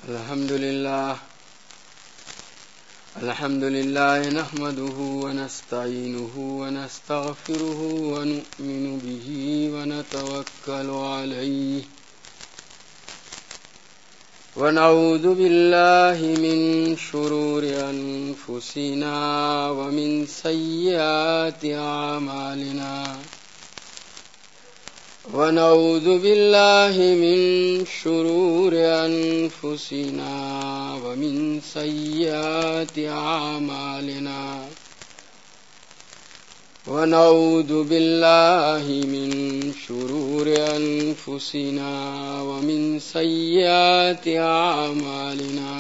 الحمد لله نحمده ونستعينه ونستغفره ونؤمن به ونتوكل عليه ونعوذ بالله من شرور أنفسنا ومن سيئات أعمالنا ونعوذ بالله من شرور أنفسنا ومن سيئات أعمالنا ونعوذ بالله من شرور أنفسنا ومن سيئات أعمالنا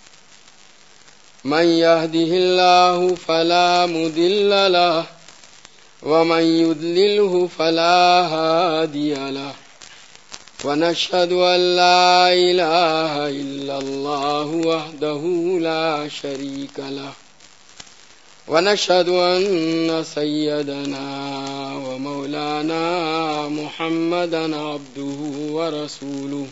من يهده الله فلا مضل له ومن يضلله فلا هادي له ونشهد أن لا إله إلا الله وحده لا شريك له ونشهد أن سيدنا ومولانا محمدا عبده ورسوله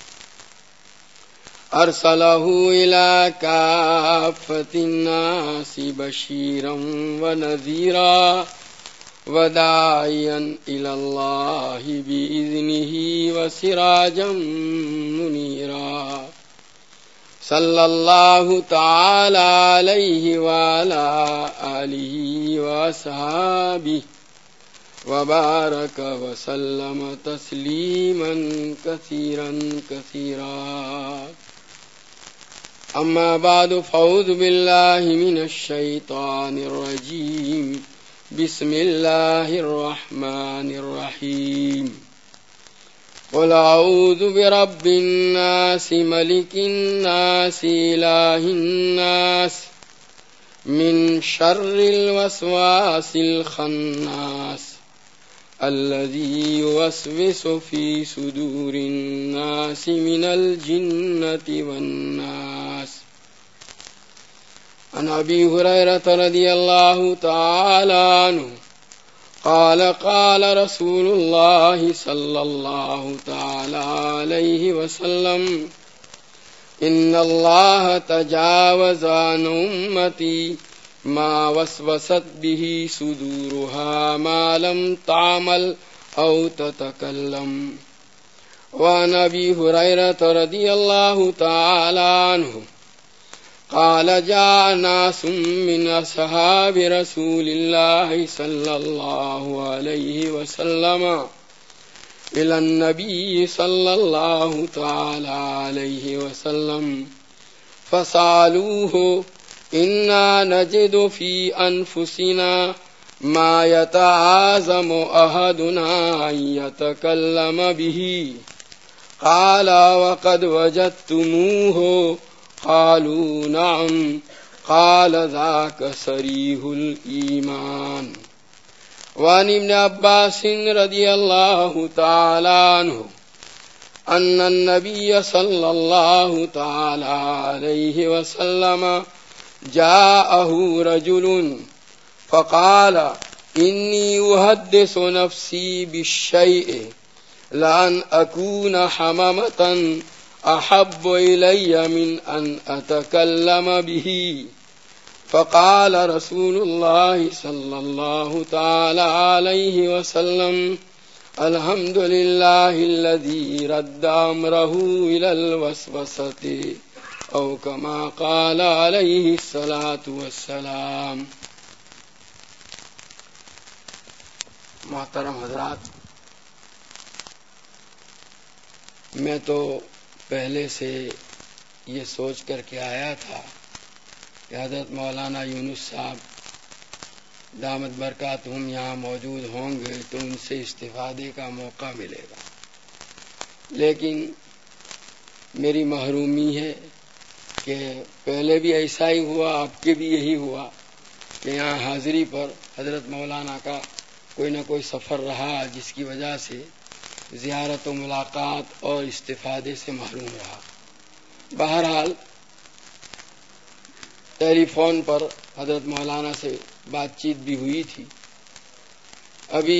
أرسله إلى كافة الناس بشيرا ونذيرا وداعيا إلى الله بإذنه وسراجا منيرا صلى الله تعالى عليه وعلى آله وأصحابه وبارك وسلم تسليما كثيرا كثيرا أما بعد فأعوذ بالله من الشيطان الرجيم بسم الله الرحمن الرحيم قل أعوذ برب الناس ملك الناس إله الناس من شر الوسواس الخناس الذي يوسوس في صدور الناس من الجنة والناس عن أبي هريرة رضي الله تعالى عنه قال قال رسول الله صلى الله تعالى عليه وسلم إن الله تجاوز عن أمتي ما وسوست به صدورها ما لم تعمل أو تتكلم. وعن أبي هريرة رضي الله تعالى عنه قال جاء ناس من أصحاب رسول الله صلى الله عليه وسلم إلى النبي صلى الله تعالى عليه وسلم فسألوه إنا نجد في أنفسنا ما يتعازم أحدنا أن يتكلم به قال وقد وجدتموه قالوا نعم قال ذاك صريح الإيمان. وعن ابن عباس رضي الله تعالى عنه أن النبي صلى الله تعالى عليه وسلم جاءه رجل فقال إني أحدث نفسي بالشيء لأن أكون حمامة أحب إلي من أن أتكلم به. فقال رسول الله صلى الله تعالى عليه وسلم الحمد لله الذي رد أمره إلى الوسوسة أو كما قال عليه الصلاة والسلام. محترم حضرات، میں تو پہلے سے یہ سوچ کر کے آیا تھا کہ حضرت مولانا یونس صاحب دامت برکاتہم یہاں موجود ہوں گے تو ان سے استفادے کا موقع ملے گا، لیکن میری محرومی ہے کہ پہلے بھی ایسا ہی ہوا، اب کے بھی یہی ہوا کہ یہاں حاضری پر حضرت مولانا کا کوئی نہ کوئی سفر رہا جس کی وجہ سے زیارت و ملاقات اور استفادے سے محروم رہا. بہرحال ٹیلی فون پر حضرت مولانا سے بات چیت بھی ہوئی تھی. ابھی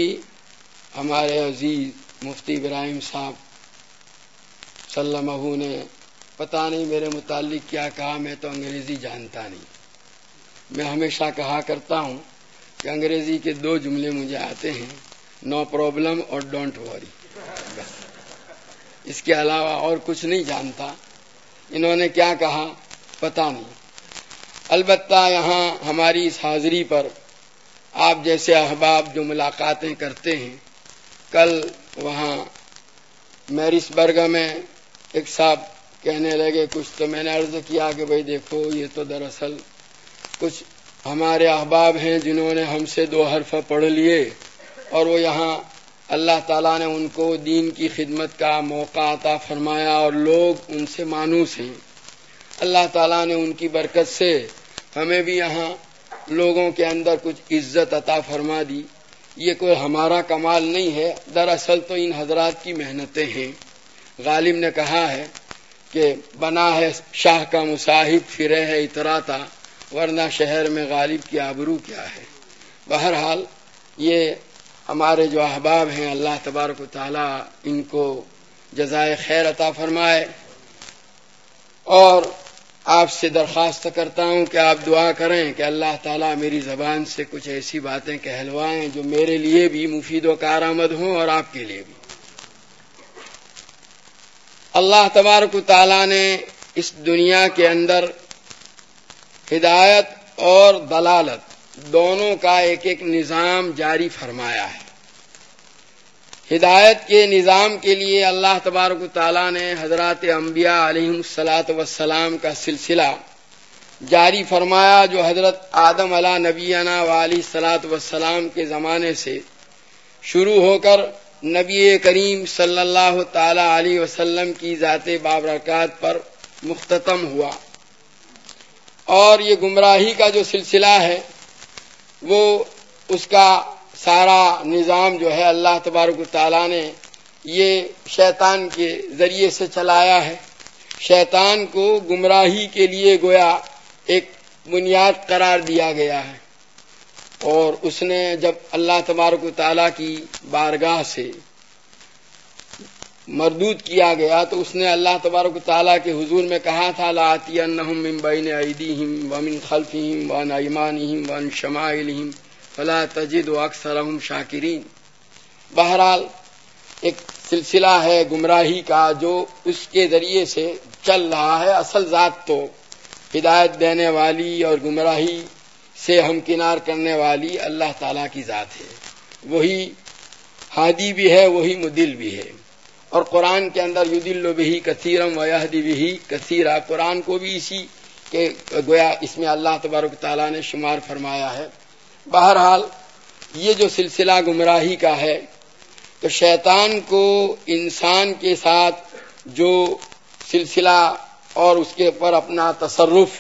ہمارے عزیز مفتی ابراہیم صاحب سلمہ نے پتہ نہیں میرے متعلق کیا کہا، میں تو انگریزی جانتا نہیں۔ میں ہمیشہ کہا کرتا ہوں کہ انگریزی کے 2 جملے مجھے آتے ہیں، نو پرابلم اور ڈونٹ وری، بس اس کے علاوہ اور کچھ نہیں جانتا۔ انہوں نے کیا کہا پتہ نہیں۔ البتہ یہاں ہماری اس حاضری پر آپ جیسے احباب جو ملاقاتیں کرتے ہیں، کل وہاں میرس برگ میں ایک صاحب کہنے لگے کچھ، تو میں نے عرض کیا کہ بھئی دیکھو یہ تو دراصل کچھ ہمارے احباب ہیں جنہوں نے ہم سے 2 حرف پڑھ لیے، اور وہ یہاں اللہ تعالیٰ نے ان کو دین کی خدمت کا موقع عطا فرمایا اور لوگ ان سے مانوس ہیں۔ اللہ تعالیٰ نے ان کی برکت سے ہمیں بھی یہاں لوگوں کے اندر کچھ عزت عطا فرما دی۔ یہ کوئی ہمارا کمال نہیں ہے، دراصل تو ان حضرات کی محنتیں ہیں۔ غالب نے کہا ہے کہ بنا ہے شاہ کا مصاحب، پھرے ہے اتراتا، ورنہ شہر میں غالب کی آبرو کیا ہے۔ بہرحال یہ ہمارے جو احباب ہیں، اللہ تبارک و تعالیٰ ان کو جزائے خیر عطا فرمائے، اور آپ سے درخواست کرتا ہوں کہ آپ دعا کریں کہ اللہ تعالیٰ میری زبان سے کچھ ایسی باتیں کہلوائیں جو میرے لیے بھی مفید و کارآمد ہوں اور آپ کے لیے بھی۔ اللہ تبارک و تعالیٰ نے اس دنیا کے اندر ہدایت اور دلالت دونوں کا ایک نظام جاری فرمایا ہے۔ ہدایت کے نظام کے لیے اللہ تبارک و تعالیٰ نے حضرات انبیاء علیہم الصلاۃ والسلام کا سلسلہ جاری فرمایا، جو حضرت آدم علیہ نبینا وعلیہ الصلاۃ والسلام کے زمانے سے شروع ہو کر نبی کریم صلی اللہ تعالی علیہ وسلم کی ذات بابرکات پر مختتم ہوا۔ اور یہ گمراہی کا جو سلسلہ ہے وہ اس کا سارا نظام جو ہے اللہ تبارک و تعالیٰ نے یہ شیطان کے ذریعے سے چلایا ہے۔ شیطان کو گمراہی کے لیے گویا ایک بنیاد قرار دیا گیا ہے، اور اس نے جب اللہ تبارک و تعالیٰ کی بارگاہ سے مردود کیا گیا تو اس نے اللہ تبارک و تعالیٰ کے حضور میں کہا تھا لآتینہم من بین ایدیہم ومن خلفہم وعن ایمانہم وعن شمائلہم فلا تجد اکثرہم شاکرین۔ بہرحال ایک سلسلہ ہے گمراہی کا جو اس کے ذریعے سے چل رہا ہے۔ اصل ذات تو ہدایت دینے والی اور گمراہی سے ہمکنار کرنے والی اللہ تعالیٰ کی ذات ہے، وہی ہادی بھی ہے، وہی مدل بھی ہے۔ اور قرآن کے اندر یدل بہ کثیرا ویہدی بہ کثیرا، قرآن کو بھی اسی کے گویا اس میں اللہ تبارک تعالیٰ نے شمار فرمایا ہے۔ بہرحال یہ جو سلسلہ گمراہی کا ہے تو شیطان کو انسان کے ساتھ جو سلسلہ اور اس کے اوپر اپنا تصرف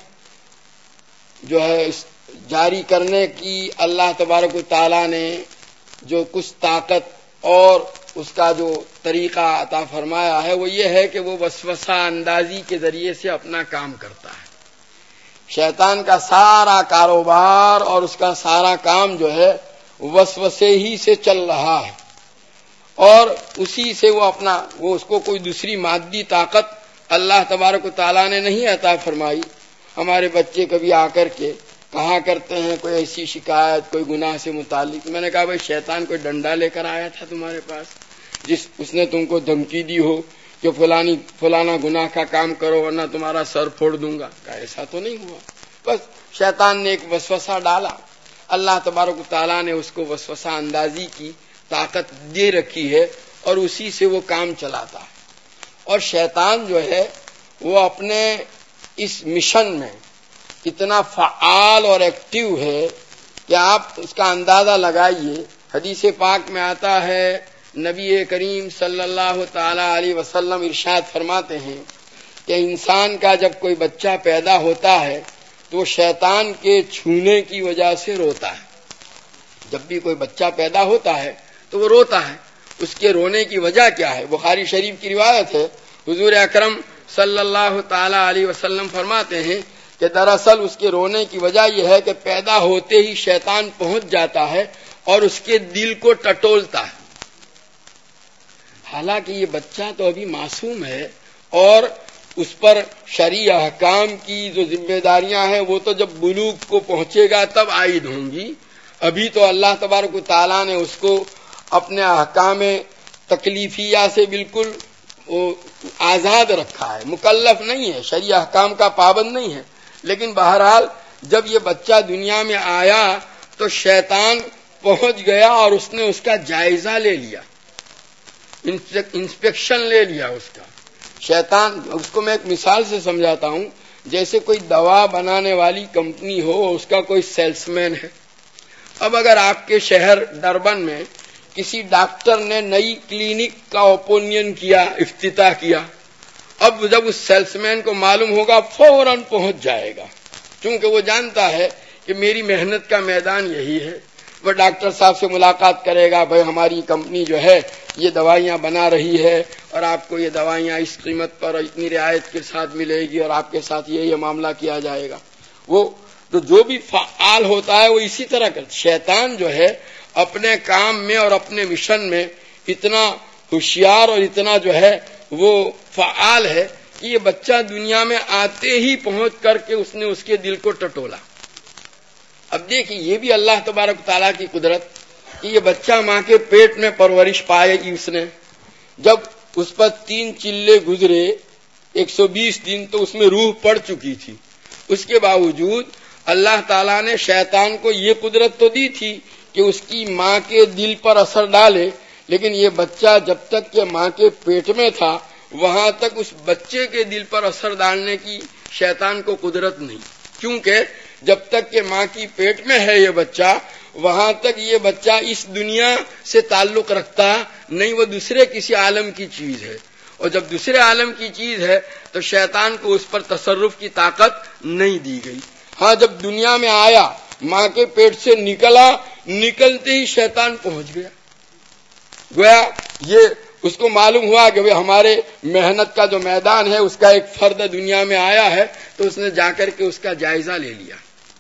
جو ہے جاری کرنے کی اللہ تبارک و تعالیٰ نے جو کچھ طاقت اور اس کا جو طریقہ عطا فرمایا ہے وہ یہ ہے کہ وہ وسوسہ اندازی کے ذریعے سے اپنا کام کرتا ہے۔ شیطان کا سارا کاروبار اور اس کا سارا کام جو ہے وسوسے ہی سے چل رہا ہے، اور اسی سے وہ اس کو کوئی دوسری مادی طاقت اللہ تبارک و تعالیٰ نے نہیں عطا فرمائی۔ ہمارے بچے کبھی آ کر کے کہا کرتے ہیں کوئی ایسی شکایت کوئی گناہ سے متعلق، میں نے کہا بھائی شیطان کوئی ڈنڈا لے کر آیا تھا تمہارے پاس اس نے تم کو دھمکی دی ہو کہ فلانا گناہ کا کام کرو ورنہ تمہارا سر پھوڑ دوں گا؟ کہ ایسا تو نہیں ہوا، بس شیطان نے ایک وسوسہ ڈالا، اللہ تبارک و تعالیٰ نے اس کو وسوسہ اندازی کی طاقت دے رکھی ہے اور اسی سے وہ کام چلاتا ہے۔ اور شیطان جو ہے وہ اپنے اس مشن میں اتنا فعال اور ایکٹیو ہے کہ آپ اس کا اندازہ لگائیے۔ حدیث پاک میں آتا ہے، نبی کریم صلی اللہ تعالی علیہ وسلم ارشاد فرماتے ہیں کہ انسان کا جب کوئی بچہ پیدا ہوتا ہے تو شیطان کے چھونے کی وجہ سے روتا ہے۔ جب بھی کوئی بچہ پیدا ہوتا ہے تو وہ روتا ہے، اس کے رونے کی وجہ کیا ہے؟ بخاری شریف کی روایت ہے، حضور اکرم صلی اللہ تعالی علیہ وسلم فرماتے ہیں کہ دراصل اس کے رونے کی وجہ یہ ہے کہ پیدا ہوتے ہی شیطان پہنچ جاتا ہے اور اس کے دل کو ٹٹولتا ہے۔ حالانکہ یہ بچہ تو ابھی معصوم ہے اور اس پر شرعی احکام کی جو ذمہ داریاں ہیں وہ تو جب بلوغ کو پہنچے گا تب عائد ہوں گی. ابھی تو اللہ تبارک و تعالیٰ نے اس کو اپنے احکام تکلیفیہ سے بالکل آزاد رکھا ہے، مکلف نہیں ہے، شرعی احکام کا پابند نہیں ہے. لیکن بہرحال جب یہ بچہ دنیا میں آیا تو شیطان پہنچ گیا اور اس نے اس کا جائزہ لے لیا، انسپیکشن لے لیا اس کا. شیطان، اس کو میں ایک مثال سے سمجھاتا ہوں. جیسے کوئی دوا بنانے والی کمپنی ہو، اس کا کوئی سیلس مین ہے. اب اگر آپ کے شہر ڈربن میں کسی ڈاکٹر نے نئی کلینک کا اوپنین کیا، افتتاح کیا، اب جب اس سیلس مین کو معلوم ہوگا فوراً پہنچ جائے گا، چونکہ وہ جانتا ہے کہ میری محنت کا میدان یہی ہے. وہ ڈاکٹر صاحب سے ملاقات کرے گا، بھائی ہماری کمپنی جو ہے یہ دوائیاں بنا رہی ہے اور آپ کو یہ دوائیاں اس قیمت پر اور اتنی رعایت کے ساتھ ملے گی اور آپ کے ساتھ یہ معاملہ کیا جائے گا. وہ تو جو بھی فعال ہوتا ہے وہ اسی طرح کرتا. شیطان جو ہے اپنے کام میں اور اپنے مشن میں اتنا ہوشیار اور اتنا جو ہے وہ فعال ہے کہ یہ بچہ دنیا میں آتے ہی پہنچ کر کے اس نے اس کے دل کو ٹٹولا. اب دیکھیے یہ بھی اللہ تبارک تعالیٰ کی قدرت کہ یہ بچہ ماں کے پیٹ میں پرورش پائے گی. اس نے جب اس پر 3 چلے گزرے 120 دن تو اس میں روح پڑ چکی تھی. اس کے باوجود اللہ تعالیٰ نے شیطان کو یہ قدرت تو دی تھی کہ اس کی ماں کے دل پر اثر ڈالے، لیکن یہ بچہ جب تک کہ ماں کے پیٹ میں تھا وہاں تک اس بچے کے دل پر اثر ڈالنے کی شیطان کو قدرت نہیں. کیونکہ جب تک کہ ماں کی پیٹ میں ہے یہ بچہ، وہاں تک یہ بچہ اس دنیا سے تعلق رکھتا نہیں، وہ دوسرے کسی عالم کی چیز ہے. اور جب دوسرے عالم کی چیز ہے تو شیطان کو اس پر تصرف کی طاقت نہیں دی گئی. ہاں جب دنیا میں آیا، ماں کے پیٹ سے نکلا، نکلتے ہی شیطان پہنچ گیا. گویا یہ اس کو معلوم ہوا کہ ہمارے محنت کا جو میدان ہے اس کا ایک فرد دنیا میں آیا ہے، تو اس نے جا کر کے اس کا جائزہ لے لیا.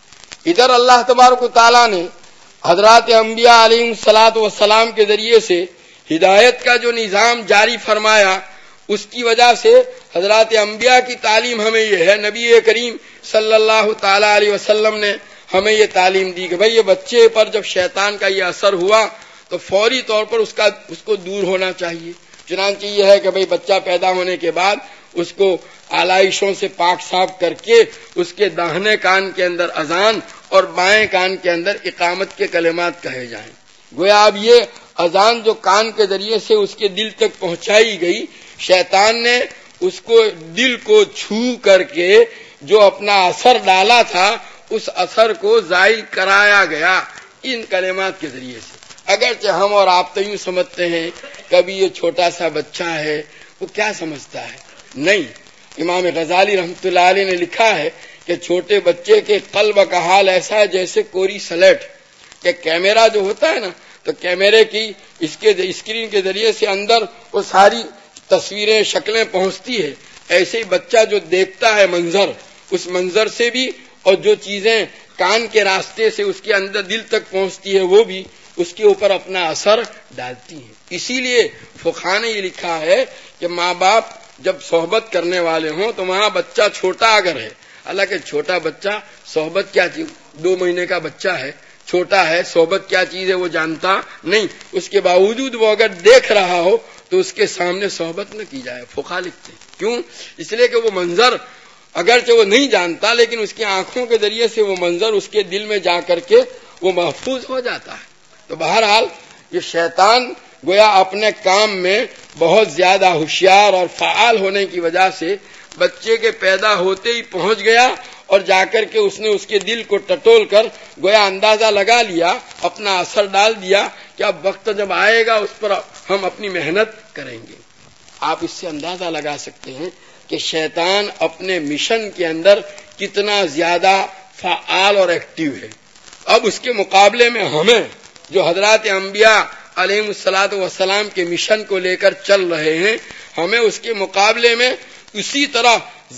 ادھر اللہ تبارک و تعالیٰ نے حضرات انبیاء علیہ الصلوۃ والسلام کے ذریعے سے ہدایت کا جو نظام جاری فرمایا، اس کی وجہ سے حضرات انبیاء کی تعلیم ہمیں یہ ہے. نبی کریم صلی اللہ تعالی علیہ وسلم نے ہمیں یہ تعلیم دی کہ بھئی یہ بچے پر جب شیطان کا یہ اثر ہوا تو فوری طور پر اس کو دور ہونا چاہیے. چنانچہ یہ ہے کہ بھئی بچہ پیدا ہونے کے بعد اس کو آلائشوں سے پاک صاف کر کے اس کے داہنے کان کے اندر اذان اور بائیں کان کے اندر اقامت کے کلمات کہے جائیں. گویا اب یہ اذان جو کان کے ذریعے سے اس کے دل تک پہنچائی گئی، شیطان نے اس کو دل کو چھو کر کے جو اپنا اثر ڈالا تھا اس اثر کو زائل کرایا گیا ان کلمات کے ذریعے سے. اگرچہ ہم اور آپ تو یوں سمجھتے ہیں کبھی یہ چھوٹا سا بچہ ہے وہ کیا سمجھتا ہے، نہیں. امام غزالی رحمۃ اللہ علیہ نے لکھا ہے کہ چھوٹے بچے کے قلب کا حال ایسا ہے جیسے کوری سلیٹ کہ کیمرہ جو ہوتا ہے نا، تو کیمرے کی اس کے اسکرین کے ذریعے سے اندر وہ ساری تصویریں شکلیں پہنچتی ہے. ایسے ہی بچہ جو دیکھتا ہے منظر، اس منظر سے بھی، اور جو چیزیں کان کے راستے سے اس کے اندر دل تک پہنچتی ہے وہ بھی اس کے اوپر اپنا اثر ڈالتی ہیں. اسی لیے فقہاء نے یہ لکھا ہے کہ ماں باپ جب صحبت کرنے والے ہوں تو وہاں بچہ چھوٹا اگر ہے، حالانکہ چھوٹا بچہ صحبت کیا چیز، 2 مہینے کا بچہ ہے، چھوٹا ہے، صحبت کیا چیز ہے وہ جانتا نہیں، اس کے باوجود وہ اگر دیکھ رہا ہو تو اس کے سامنے صحبت نہ کی جائے. فقہاء لکھتے ہیں کیوں؟ اس لیے کہ وہ منظر اگرچہ وہ نہیں جانتا لیکن اس کی آنکھوں کے ذریعے سے وہ منظر اس کے دل میں جا کر کے وہ محفوظ ہو جاتا ہے. تو بہرحال یہ شیطان گویا اپنے کام میں بہت زیادہ ہوشیار اور فعال ہونے کی وجہ سے بچے کے پیدا ہوتے ہی پہنچ گیا اور جا کر کے اس نے اس کے دل کو ٹٹول کر گویا اندازہ لگا لیا، اپنا اثر ڈال دیا کہ اب وقت جب آئے گا اس پر ہم اپنی محنت کریں گے. آپ اس سے اندازہ لگا سکتے ہیں کہ شیطان اپنے مشن کے اندر کتنا زیادہ فعال اور ایکٹیو ہے. اب اس کے مقابلے میں ہمیں جو حضرات انبیاء علیہ الصلوۃ والسلام کے مشن کو لے کر چل رہے ہیں، ہمیں اس کے مقابلے میں اسی طرح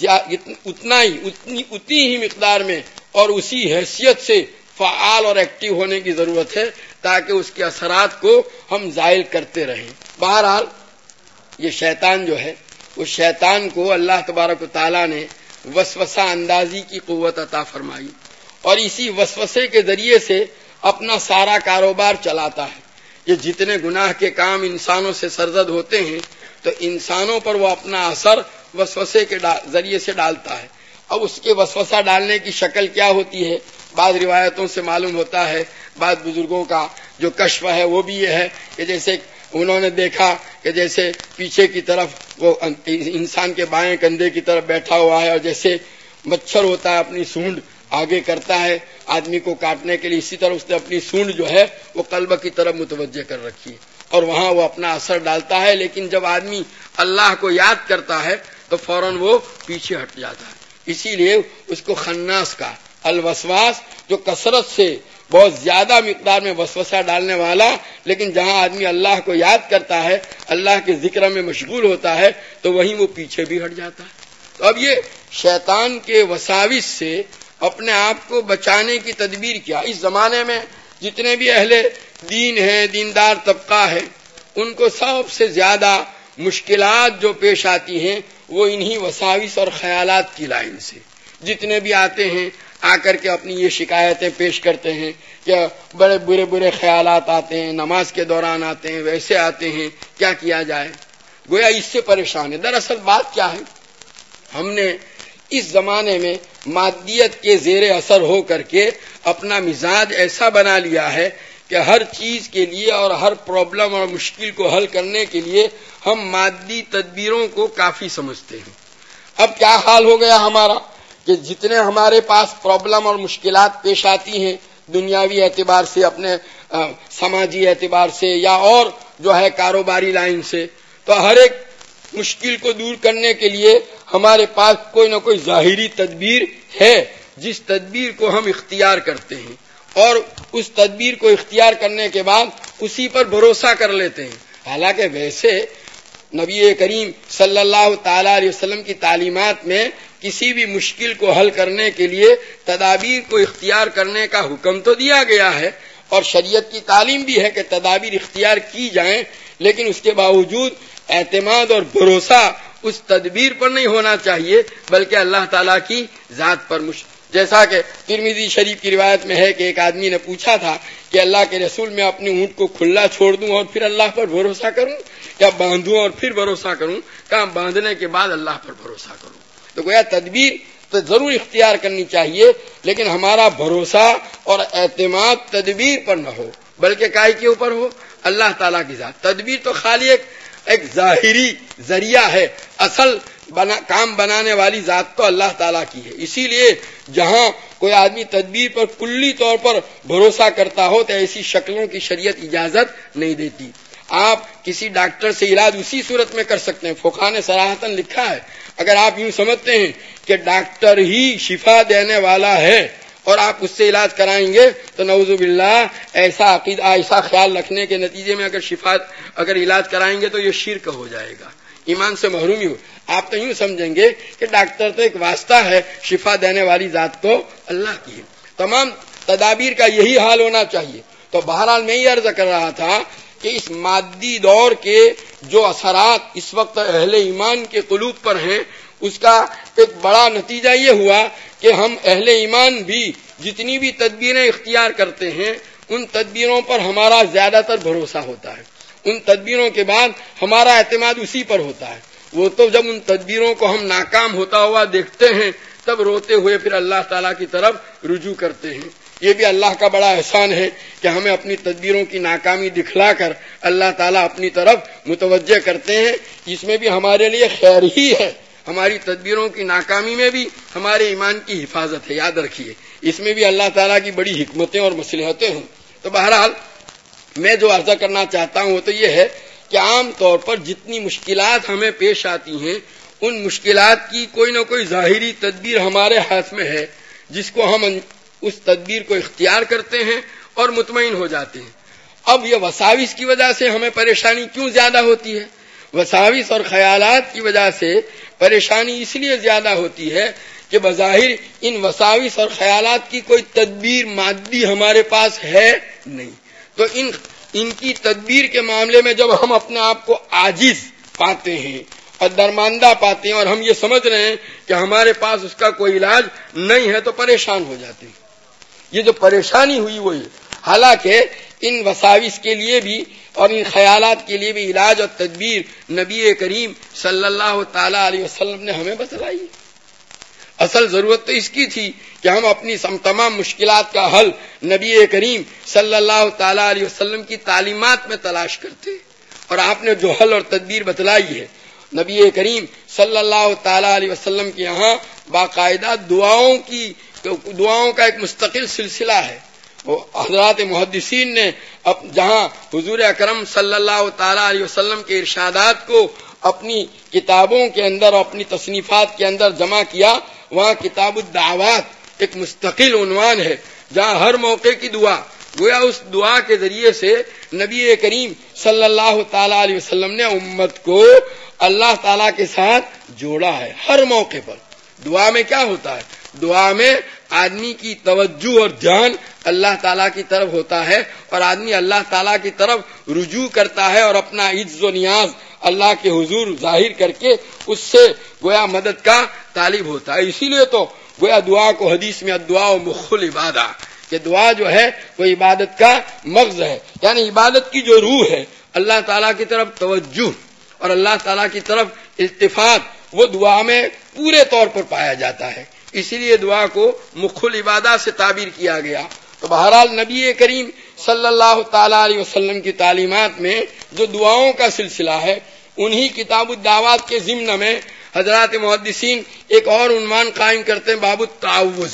اتنی ہی مقدار میں اور اسی حیثیت سے فعال اور ایکٹیو ہونے کی ضرورت ہے تاکہ اس کے اثرات کو ہم زائل کرتے رہیں. بہرحال یہ شیطان جو ہے وہ شیطان کو اللہ تبارک و تعالیٰ نے وسوسہ اندازی کی قوت عطا فرمائی اور اسی وسوسے کے ذریعے سے اپنا سارا کاروبار چلاتا ہے. یہ جتنے گناہ کے کام انسانوں سے سرزد ہوتے ہیں تو انسانوں پر وہ اپنا اثر وسوسے کے ذریعے سے ڈالتا ہے. اب اس کے وسوسہ ڈالنے کی شکل کیا ہوتی ہے؟ بعض روایتوں سے معلوم ہوتا ہے، بعض بزرگوں کا جو کشف ہے وہ بھی یہ ہے کہ جیسے انہوں نے دیکھا کہ جیسے پیچھے کی طرف وہ انسان کے بائیں کندھے کی طرف بیٹھا ہوا ہے اور جیسے مچھر ہوتا ہے اپنی سونڈ آگے کرتا ہے آدمی کو کاٹنے کے لیے، اسی طرح اس نے اپنی سونڈ جو ہے وہ قلب کی طرف متوجہ کر رکھی ہے اور وہاں وہ اپنا اثر ڈالتا ہے. لیکن جب آدمی اللہ کو یاد کرتا ہے تو فوراً وہ پیچھے ہٹ جاتا ہے. اسی لیے اس کو خناس کا الوسواس، جو کثرت سے بہت زیادہ مقدار میں وسوسہ ڈالنے والا، لیکن جہاں آدمی اللہ کو یاد کرتا ہے، اللہ کے ذکر میں مشغول ہوتا ہے تو وہیں وہ پیچھے بھی ہٹ جاتا ہے. تو اب یہ شیطان کے وساوس سے اپنے آپ کو بچانے کی تدبیر کیا؟ اس زمانے میں جتنے بھی اہل دین ہیں، دیندار طبقہ ہے، ان کو سب سے زیادہ مشکلات جو پیش آتی ہیں وہ انہی وساوس اور خیالات کی لائن سے. جتنے بھی آتے ہیں آ کر کے اپنی یہ شکایتیں پیش کرتے ہیں کہ بڑے برے خیالات آتے ہیں، نماز کے دوران آتے ہیں، ویسے آتے ہیں، کیا کیا جائے؟ گویا اس سے پریشان ہے. دراصل بات کیا ہے؟ ہم نے اس زمانے میں مادیت کے زیر اثر ہو کر کے اپنا مزاج ایسا بنا لیا ہے کہ ہر چیز کے لیے اور ہر پرابلم اور مشکل کو حل کرنے کے لیے ہم مادی تدبیروں کو کافی سمجھتے ہیں. اب کیا حال ہو گیا ہمارا کہ جتنے ہمارے پاس پرابلم اور مشکلات پیش آتی ہیں دنیاوی اعتبار سے، اپنے سماجی اعتبار سے یا اور جو ہے کاروباری لائن سے، تو ہر ایک مشکل کو دور کرنے کے لیے ہمارے پاس کوئی نہ کوئی ظاہری تدبیر ہے جس تدبیر کو ہم اختیار کرتے ہیں اور اس تدبیر کو اختیار کرنے کے بعد اسی پر بھروسہ کر لیتے ہیں. حالانکہ ویسے نبی کریم صلی اللہ تعالی علیہ وسلم کی تعلیمات میں کسی بھی مشکل کو حل کرنے کے لیے تدابیر کو اختیار کرنے کا حکم تو دیا گیا ہے اور شریعت کی تعلیم بھی ہے کہ تدابیر اختیار کی جائیں، لیکن اس کے باوجود اعتماد اور بھروسہ اس تدبیر پر نہیں ہونا چاہیے بلکہ اللہ تعالیٰ کی ذات پر. جیسا کہ ترمذی شریف کی روایت میں ہے کہ ایک آدمی نے پوچھا تھا کہ اللہ کے رسول میں اپنی اونٹ کو کھلا چھوڑ دوں اور پھر اللہ پر بھروسہ کروں یا باندھوں اور پھر بھروسہ کروں؟ کہا باندھنے کے بعد اللہ پر بھروسہ کروں. تو گویا تدبیر تو ضرور اختیار کرنی چاہیے لیکن ہمارا بھروسہ اور اعتماد تدبیر پر نہ ہو بلکہ کائے کے اوپر ہو؟ اللہ تعالیٰ کی ذات. تدبیر تو خالی ایک ظاہری ذریعہ ہے، اصل کام بنانے والی ذات تو اللہ تعالیٰ کی ہے. اسی لیے جہاں کوئی آدمی تدبیر پر کلی طور پر بھروسہ کرتا ہو تو ایسی شکلوں کی شریعت اجازت نہیں دیتی. آپ کسی ڈاکٹر سے علاج اسی صورت میں کر سکتے ہیں. فقہاء نے صراحتاً لکھا ہے اگر آپ یوں سمجھتے ہیں کہ ڈاکٹر ہی شفا دینے والا ہے اور آپ اس سے علاج کرائیں گے تو نعوذ باللہ ایسا عقیدہ، ایسا خیال رکھنے کے نتیجے میں اگر علاج کرائیں گے تو یہ شرک ہو جائے گا، ایمان سے محرومی ہو. آپ تو یوں سمجھیں گے کہ ڈاکٹر تو ایک واسطہ ہے، شفا دینے والی ذات تو اللہ کی ہے. تمام تدابیر کا یہی حال ہونا چاہیے. تو بہرحال میں یہ عرض کر رہا تھا کہ اس مادی دور کے جو اثرات اس وقت اہل ایمان کے قلوب پر ہیں اس کا ایک بڑا نتیجہ یہ ہوا کہ ہم اہل ایمان بھی جتنی بھی تدبیریں اختیار کرتے ہیں ان تدبیروں پر ہمارا زیادہ تر بھروسہ ہوتا ہے، ان تدبیروں کے بعد ہمارا اعتماد اسی پر ہوتا ہے. وہ تو جب ان تدبیروں کو ہم ناکام ہوتا ہوا دیکھتے ہیں تب روتے ہوئے پھر اللہ تعالیٰ کی طرف رجوع کرتے ہیں. یہ بھی اللہ کا بڑا احسان ہے کہ ہمیں اپنی تدبیروں کی ناکامی دکھلا کر اللہ تعالیٰ اپنی طرف متوجہ کرتے ہیں. اس میں بھی ہمارے لیے خیر ہی ہے، ہماری تدبیروں کی ناکامی میں بھی ہمارے ایمان کی حفاظت ہے. یاد رکھیے اس میں بھی اللہ تعالیٰ کی بڑی حکمتیں اور مصلحتیں ہیں. تو بہرحال میں جو عرض کرنا چاہتا ہوں وہ تو یہ ہے کہ عام طور پر جتنی مشکلات ہمیں پیش آتی ہیں ان مشکلات کی کوئی نہ کوئی ظاہری تدبیر ہمارے ہاتھ میں ہے جس کو ہم اس تدبیر کو اختیار کرتے ہیں اور مطمئن ہو جاتے ہیں. اب یہ وساوس کی وجہ سے ہمیں پریشانی کیوں زیادہ ہوتی ہے؟ وساوس اور خیالات کی وجہ سے پریشانی اس لیے زیادہ ہوتی ہے کہ بظاہر ان وساوس اور خیالات کی کوئی تدبیر مادی ہمارے پاس ہے نہیں. تو ان کی تدبیر کے معاملے میں جب ہم اپنے آپ کو عاجز پاتے ہیں اور درماندہ پاتے ہیں اور ہم یہ سمجھ رہے ہیں کہ ہمارے پاس اس کا کوئی علاج نہیں ہے تو پریشان ہو جاتے ہیں. یہ جو پریشانی ہوئی وہی، حالانکہ ان وساوس کے لیے بھی اور ان خیالات کے لیے بھی علاج اور تدبیر نبی کریم صلی اللہ تعالی علیہ وسلم نے ہمیں بتلائی. اصل ضرورت تو اس کی تھی کہ ہم اپنی تمام مشکلات کا حل نبی کریم صلی اللہ تعالی علیہ وسلم کی تعلیمات میں تلاش کرتے، اور آپ نے جو حل اور تدبیر بتلائی ہے. نبی کریم صلی اللہ تعالی علیہ وسلم کے یہاں باقاعدہ دعاؤں کا ایک مستقل سلسلہ ہے. وہ حضرات محدثین نے جہاں حضور اکرم صلی اللہ تعالی علیہ وسلم کے ارشادات کو اپنی کتابوں کے اندر اور اپنی تصنیفات کے اندر جمع کیا، وہاں کتاب الدعوات ایک مستقل عنوان ہے جہاں ہر موقع کی دعا، گویا اس دعا کے ذریعے سے نبی کریم صلی اللہ تعالی علیہ وسلم نے امت کو اللہ تعالیٰ کے ساتھ جوڑا ہے. ہر موقع پر دعا میں کیا ہوتا ہے؟ دعا میں آدمی کی توجہ اور دھیان اللہ تعالیٰ کی طرف ہوتا ہے، اور آدمی اللہ تعالیٰ کی طرف رجوع کرتا ہے اور اپنا عجز و نیاز اللہ کے حضور ظاہر کر کے اس سے گویا مدد کا طالب ہوتا ہے. اسی لیے تو گویا دعا کو حدیث میں الدعاء مخ العبادہ، کہ دعا جو ہے وہ عبادت کا مغز ہے، یعنی عبادت کی جو روح ہے، اللہ تعالیٰ کی طرف توجہ اور اللہ تعالیٰ کی طرف التفات، وہ دعا میں پورے طور پر پایا جاتا ہے. اسی لیے دعا کو مخ العبادہ سے تعبیر کیا گیا. تو بہرحال نبی کریم صلی اللہ تعالی علیہ وسلم کی تعلیمات میں جو دعاؤں کا سلسلہ ہے، انہی کتاب الدعوات کے ضمن میں حضرات محدثین ایک اور عنوان قائم کرتے ہیں، باب التعوذ،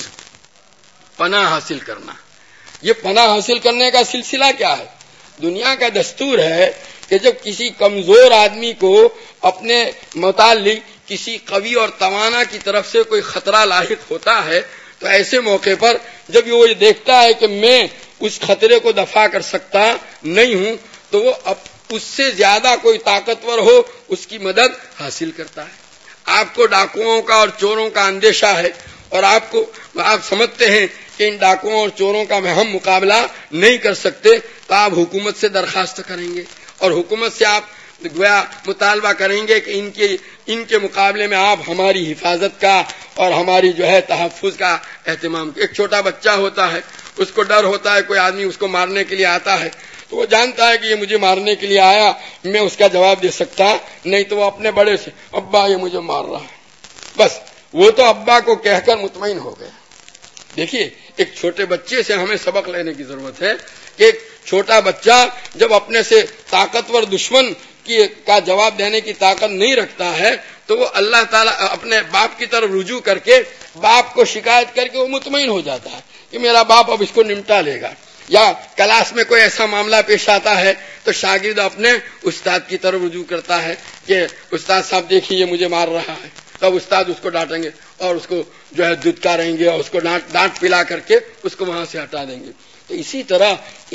پناہ حاصل کرنا. یہ پناہ حاصل کرنے کا سلسلہ کیا ہے؟ دنیا کا دستور ہے کہ جب کسی کمزور آدمی کو اپنے متعلق کسی قوی اور توانا کی طرف سے کوئی خطرہ لاحق ہوتا ہے تو ایسے موقع پر جب وہ یہ دیکھتا ہے کہ میں اس خطرے کو دفع کر سکتا نہیں ہوں تو وہ اس سے زیادہ کوئی طاقتور ہو اس کی مدد حاصل کرتا ہے. آپ کو ڈاکوؤں کا اور چوروں کا اندیشہ ہے اور آپ سمجھتے ہیں کہ ان ڈاکوؤں اور چوروں کا ہم مقابلہ نہیں کر سکتے تو آپ حکومت سے درخواست کریں گے اور حکومت سے آپ گویا مطالبہ کریں گے کہ ان کے مقابلے میں آپ ہماری حفاظت کا اور ہماری جو ہے تحفظ کا اہتمام. ایک چھوٹا بچہ ہوتا ہے، اس کو ڈر ہوتا ہے کوئی آدمی اس کو مارنے کے لیے آتا ہے تو وہ جانتا ہے کہ یہ مجھے مارنے کے لیے آیا، میں اس کا جواب دے سکتا نہیں، تو وہ اپنے بڑے سے ابا یہ مجھے مار رہا ہے، بس وہ تو ابا کو کہہ کر مطمئن ہو گیا. دیکھیے ایک چھوٹے بچے سے ہمیں سبق لینے کی ضرورت ہے کہ ایک چھوٹا بچہ جب اپنے سے طاقتور دشمن کا جواب دینے کی طاقت نہیں رکھتا ہے تو وہ اللہ تعالیٰ اپنے باپ کی طرف رجوع کر کے باپ کو شکایت کر کے وہ مطمئن ہو جاتا ہے کہ میرا باپ اب اس کو نمٹا لے گا. یا کلاس میں کوئی ایسا معاملہ پیش آتا ہے تو شاگرد اپنے استاد کی طرف رجوع کرتا ہے کہ استاد صاحب دیکھیے یہ مجھے مار رہا ہے، تب استاد اس کو ڈانٹیں گے اور اس کو جو ہے دھتکاریں گے اور اس کو ڈانٹ پلا کر کے اس کو وہاں سے ہٹا دیں گے. تو اسی طرح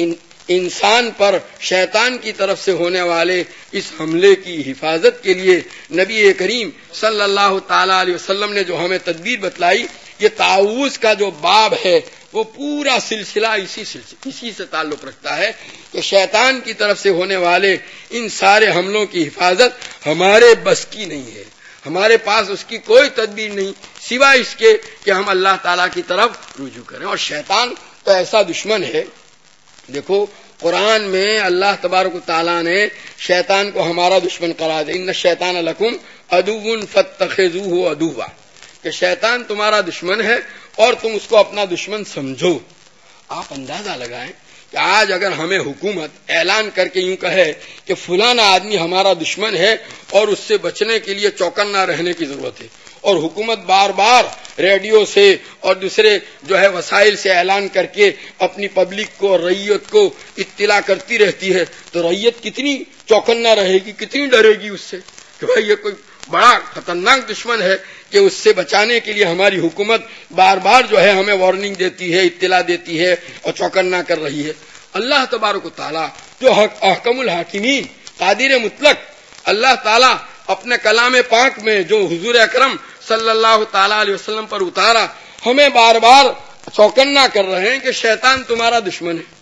انسان پر شیطان کی طرف سے ہونے والے اس حملے کی حفاظت کے لیے نبی کریم صلی اللہ تعالی علیہ وسلم نے جو ہمیں تدبیر بتلائی، یہ تعوذ کا جو باب ہے وہ پورا سلسلہ اسی سے تعلق رکھتا ہے کہ شیطان کی طرف سے ہونے والے ان سارے حملوں کی حفاظت ہمارے بس کی نہیں ہے، ہمارے پاس اس کی کوئی تدبیر نہیں سوائے اس کے کہ ہم اللہ تعالیٰ کی طرف رجوع کریں. اور شیطان تو ایسا دشمن ہے، دیکھو قرآن میں اللہ تبارک و تعالیٰ نے شیطان کو ہمارا دشمن قرار دیا، ان الشیطان لکم عدو فاتخذوہ عدوا، کہ شیطان تمہارا دشمن ہے اور تم اس کو اپنا دشمن سمجھو. آپ اندازہ لگائیں کہ آج اگر ہمیں حکومت اعلان کر کے یوں کہے کہ فلانا آدمی ہمارا دشمن ہے اور اس سے بچنے کے لیے چوکنا رہنے کی ضرورت ہے، اور حکومت بار بار ریڈیو سے اور دوسرے جو ہے وسائل سے اعلان کر کے اپنی پبلک کو اور رعیت کو اطلاع کرتی رہتی ہے، تو رعیت کتنی چوکنا رہے گی، کتنی ڈرے گی اس سے کہ بھائی یہ کوئی بڑا خطرناک دشمن ہے کہ اس سے بچانے کے لیے ہماری حکومت بار بار جو ہے ہمیں وارننگ دیتی ہے، اطلاع دیتی ہے اور چوکنا کر رہی ہے. اللہ تبارک و تعالیٰ جو احکم الحاکمین قادر مطلق، اللہ تعالیٰ اپنے کلام پاک میں جو حضور اکرم صلی اللہ تعالی علیہ وسلم پر اتارا، ہمیں بار بار چوکنا کر رہے ہیں کہ شیطان تمہارا دشمن ہے،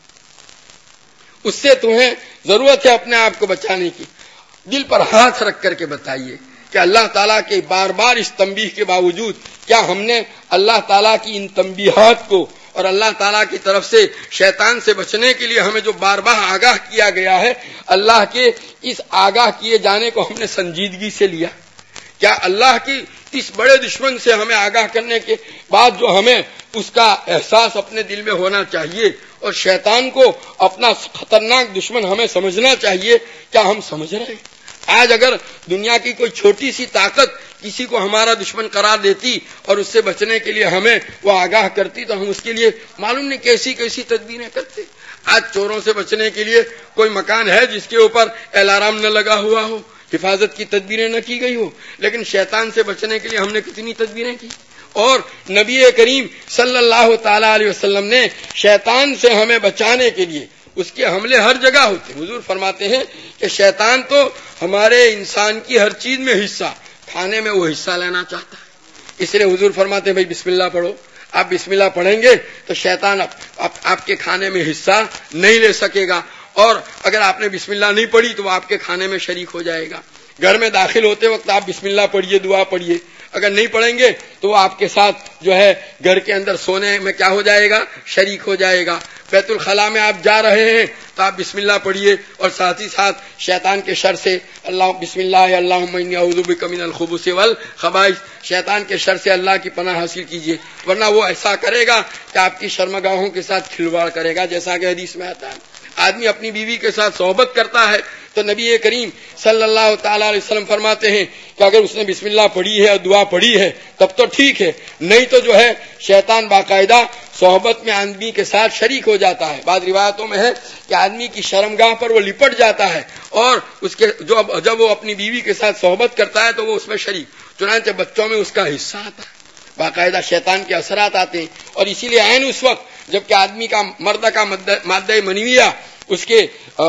اس سے تمہیں ضرورت ہے اپنے آپ کو بچانے کی. دل پر ہاتھ رکھ کر کے بتائیے کہ اللہ تعالیٰ کے بار بار اس تنبیہ کے باوجود کیا ہم نے اللہ تعالیٰ کی ان تنبیہات کو اور اللہ تعالیٰ کی طرف سے شیطان سے بچنے کے لیے ہمیں جو بار بار آگاہ کیا گیا ہے، اللہ کے اس آگاہ کیے جانے کو ہم نے سنجیدگی سے لیا؟ کیا اللہ کی اس بڑے دشمن سے ہمیں آگاہ کرنے کے بعد جو ہمیں اس کا احساس اپنے دل میں ہونا چاہیے اور شیطان کو اپنا خطرناک دشمن ہمیں سمجھنا چاہیے، کیا ہم سمجھ رہے ہیں؟ آج اگر دنیا کی کوئی چھوٹی سی طاقت کسی کو ہمارا دشمن قرار دیتی اور اس سے بچنے کے لیے ہمیں وہ آگاہ کرتی تو ہم اس کے لیے معلوم نہیں کیسی کیسی تدبیریں کرتے۔ آج چوروں سے بچنے کے لیے کوئی مکان ہے جس کے اوپر الارم نہ لگا ہوا ہو، حفاظت کی تدبیریں نہ کی گئی ہو، لیکن شیطان سے بچنے کے لیے ہم نے کتنی تدبیریں کی۔ اور نبی کریم صلی اللہ تعالی علیہ وسلم نے شیطان سے ہمیں بچانے کے لیے اس کے حملے ہر جگہ ہوتے ہیں۔ حضور فرماتے ہیں کہ شیطان تو ہمارے انسان کی ہر چیز میں حصہ، کھانے میں وہ حصہ لینا چاہتا ہے، اس لیے حضور فرماتے ہیں بھائی بسم اللہ پڑھو۔ آپ بسم اللہ پڑھیں گے تو شیطان آپ کے کھانے میں حصہ نہیں لے سکے گا، اور اگر آپ نے بسم اللہ نہیں پڑھی تو وہ آپ کے کھانے میں شریک ہو جائے گا۔ گھر میں داخل ہوتے وقت آپ بسم اللہ پڑھیے، دعا پڑھیے، اگر نہیں پڑھیں گے تو وہ آپ کے ساتھ جو ہے گھر کے اندر سونے میں کیا ہو جائے گا؟ شریک ہو جائے گا۔ بیت الخلاء میں آپ جا رہے ہیں تو آپ بسم اللہ پڑھیے، اور ساتھ ہی ساتھ شیطان کے شر سے اللہ بسم اللہ اللہم انی اعوذ بک من الخبث والخبائث، شیطان کے شر سے اللہ کی پناہ حاصل کیجیے، ورنہ وہ ایسا کرے گا کہ آپ کی شرمگاہوں کے ساتھ کھلواڑ کرے گا، جیسا کہ حدیث میں آتا ہے۔ آدمی اپنی بیوی کے ساتھ صحبت کرتا ہے تو نبی کریم صلی اللہ تعالی علیہ وسلم فرماتے ہیں کہ اگر اس نے بسم اللہ پڑھی ہے اور دعا پڑھی ہے تب تو ٹھیک ہے، نہیں تو جو ہے شیطان باقاعدہ صحبت میں آدمی کے ساتھ شریک ہو جاتا ہے۔ بعض روایتوں میں ہے کہ آدمی کی شرمگاہ پر وہ لپٹ جاتا ہے، اور اس کے جب وہ اپنی بیوی کے ساتھ صحبت کرتا ہے تو وہ اس میں شریک، چنانچہ بچوں میں اس کا حصہ آتا ہے، باقاعدہ شیطان کے اثرات آتے ہیں۔ اور اسی لیے عین اس وقت جبکہ آدمی کا مرد کا مادہ منویہ اس کے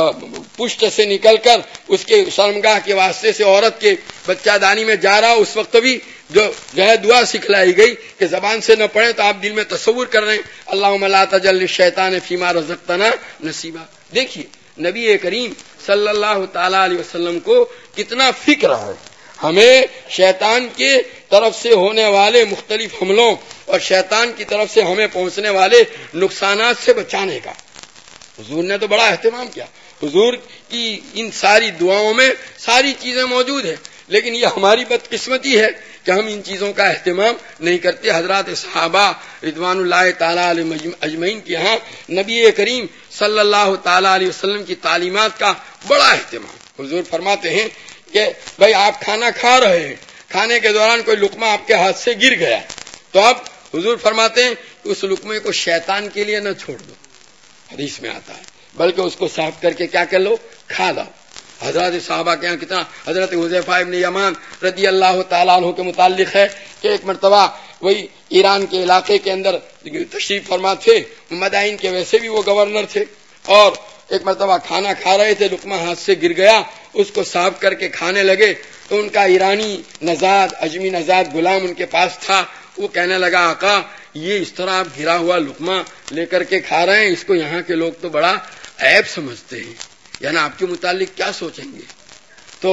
پشت سے نکل کر اس کے شرمگاہ کے واسطے سے عورت کے بچہ دانی میں جا رہا، اس وقت بھی جو ہے دعا سکھلائی گئی کہ زبان سے نہ پڑھے تو آپ دل میں تصور کر رہے ہیں اللہم لا تجعل للشیطان فیما رزقتنا نصیبا۔ دیکھیے نبی کریم صلی اللہ تعالی علیہ وسلم کو کتنا فکر ہے ہمیں شیطان کے طرف سے ہونے والے مختلف حملوں اور شیطان کی طرف سے ہمیں پہنچنے والے نقصانات سے بچانے کا۔ حضور نے تو بڑا اہتمام کیا، حضور کی ان ساری دعاؤں میں ساری چیزیں موجود ہیں، لیکن یہ ہماری بدقسمتی ہے کہ ہم ان چیزوں کا اہتمام نہیں کرتے۔ حضرات صحابہ رضوان اللہ تعالی علیہم اجمعین کے ہاں نبی کریم صلی اللہ تعالی علیہ وسلم کی تعلیمات کا بڑا اہتمام۔ حضور فرماتے ہیں کہ بھائی آپ کھانا کھا رہے ہیں، کھانے کے دوران کوئی لقمہ آپ کے ہاتھ سے گر گیا تو اب حضور فرماتے ہیں کہ اس لقمے کو شیطان کے لیے نہ چھوڑ دو، حدیث میں آتا ہے، بلکہ اس کو صاف کر کے کیا کر لو؟ کھا لو۔ حضرات صحابہ کے یہاں کتنا، حضرت حذیفہ ابن یمان رضی اللہ تعالیٰ عنہ کے متعلق ہے کہ ایک مرتبہ وہی ایران کے علاقے کے اندر تشریف فرما تھے، مدائن کے ویسے بھی وہ گورنر تھے، اور ایک مرتبہ کھانا کھا رہے تھے، لقمہ ہاتھ سے گر گیا، اس کو صاف کر کے کھانے لگے تو ان کا ایرانی نژاد اجمی نژاد غلام ان کے پاس تھا، وہ کہنے لگا آقا یہ اس طرح آپ گرا ہوا لقمہ لے کر کے کھا رہے ہیں، اس کو یہاں کے لوگ تو بڑا عیب سمجھتے ہیں، یعنی آپ کے متعلق کیا سوچیں گے؟ تو